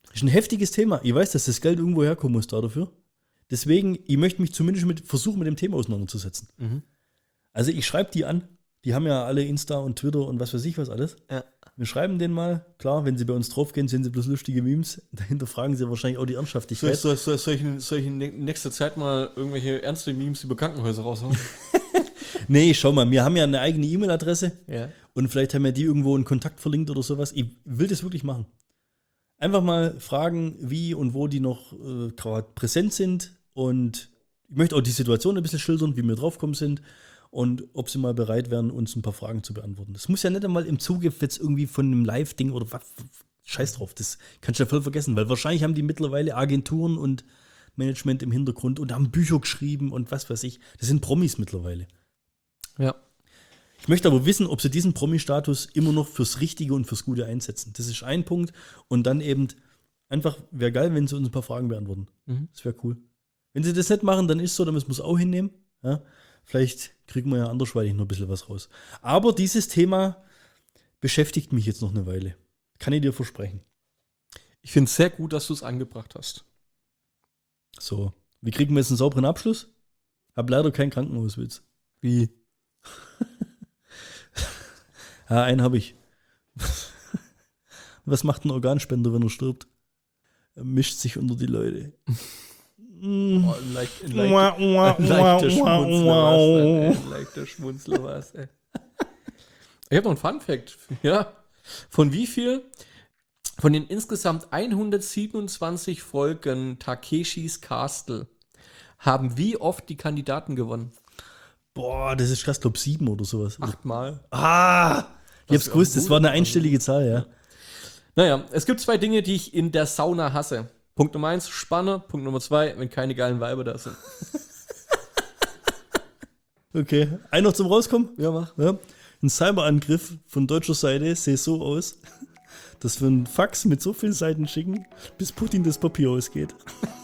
Das ist ein heftiges Thema. Ich weiß, dass das Geld irgendwo herkommen muss da dafür. Deswegen, ich möchte mich zumindest mit, versuchen, mit dem Thema auseinanderzusetzen. Mhm. Also ich schreibe die an. Die haben ja alle Insta und Twitter und was weiß ich was alles. Ja. Wir schreiben denen mal. Klar, wenn sie bei uns draufgehen, sehen sie bloß lustige Memes. Dahinter fragen sie wahrscheinlich auch die Soll, Ernsthaftigkeit. soll, soll, soll, ich, in- soll ich in ne- nächster Zeit mal irgendwelche ernste Memes über Krankenhäuser raushauen? Nee, schau mal, wir haben ja eine eigene E-Mail-Adresse. Ja. Und vielleicht haben wir die irgendwo einen Kontakt verlinkt oder sowas. Ich will das wirklich machen. Einfach mal fragen, wie und wo die noch äh, gerade präsent sind. Und ich möchte auch die Situation ein bisschen schildern, wie wir draufgekommen sind. Und ob sie mal bereit wären, uns ein paar Fragen zu beantworten. Das muss ja nicht einmal im Zuge jetzt irgendwie von einem Live-Ding oder was. Scheiß drauf, das kannst du ja voll vergessen. Weil wahrscheinlich haben die mittlerweile Agenturen und Management im Hintergrund und haben Bücher geschrieben und was weiß ich. Das sind Promis mittlerweile. Ja. Ich möchte aber wissen, ob sie diesen Promi-Status immer noch fürs Richtige und fürs Gute einsetzen. Das ist ein Punkt. Und dann eben einfach, wäre geil, wenn sie uns ein paar Fragen beantworten. Mhm. Das wäre cool. Wenn sie das nicht machen, dann ist so, dann müssen wir es auch hinnehmen. Ja? Vielleicht kriegen wir ja andersweitig noch ein bisschen was raus. Aber dieses Thema beschäftigt mich jetzt noch eine Weile. Kann ich dir versprechen. Ich finde es sehr gut, dass du es angebracht hast. So, wie kriegen wir jetzt einen sauberen Abschluss? Hab leider keinen Krankenhauswitz. Wie? Ja, einen habe ich. Was macht ein Organspender, wenn er stirbt? Er mischt sich unter die Leute. Mm. Oh, ein, leicht, ein, leicht, ein leichter Schmunzler war's, ein leichter Schmunzler war's, ey. Ich habe noch einen Fun-Fact. Ja. Von wie viel? Von den insgesamt hundertsiebenundzwanzig Folgen Takeshis Castle haben wie oft die Kandidaten gewonnen? Boah, das ist krass, glaub sieben oder sowas. Achtmal. Ah! Ich hab's ist gewusst, auch das war eine gut. einstellige Zahl, ja. Naja, es gibt zwei Dinge, die ich in der Sauna hasse. Punkt Nummer eins, Spanne. Punkt Nummer zwei, wenn keine geilen Weiber da sind. Okay, ein noch zum Rauskommen? Ja, mach. Ja. Ein Cyberangriff von deutscher Seite sieht so aus, dass wir einen Fax mit so vielen Seiten schicken, bis Putin das Papier ausgeht.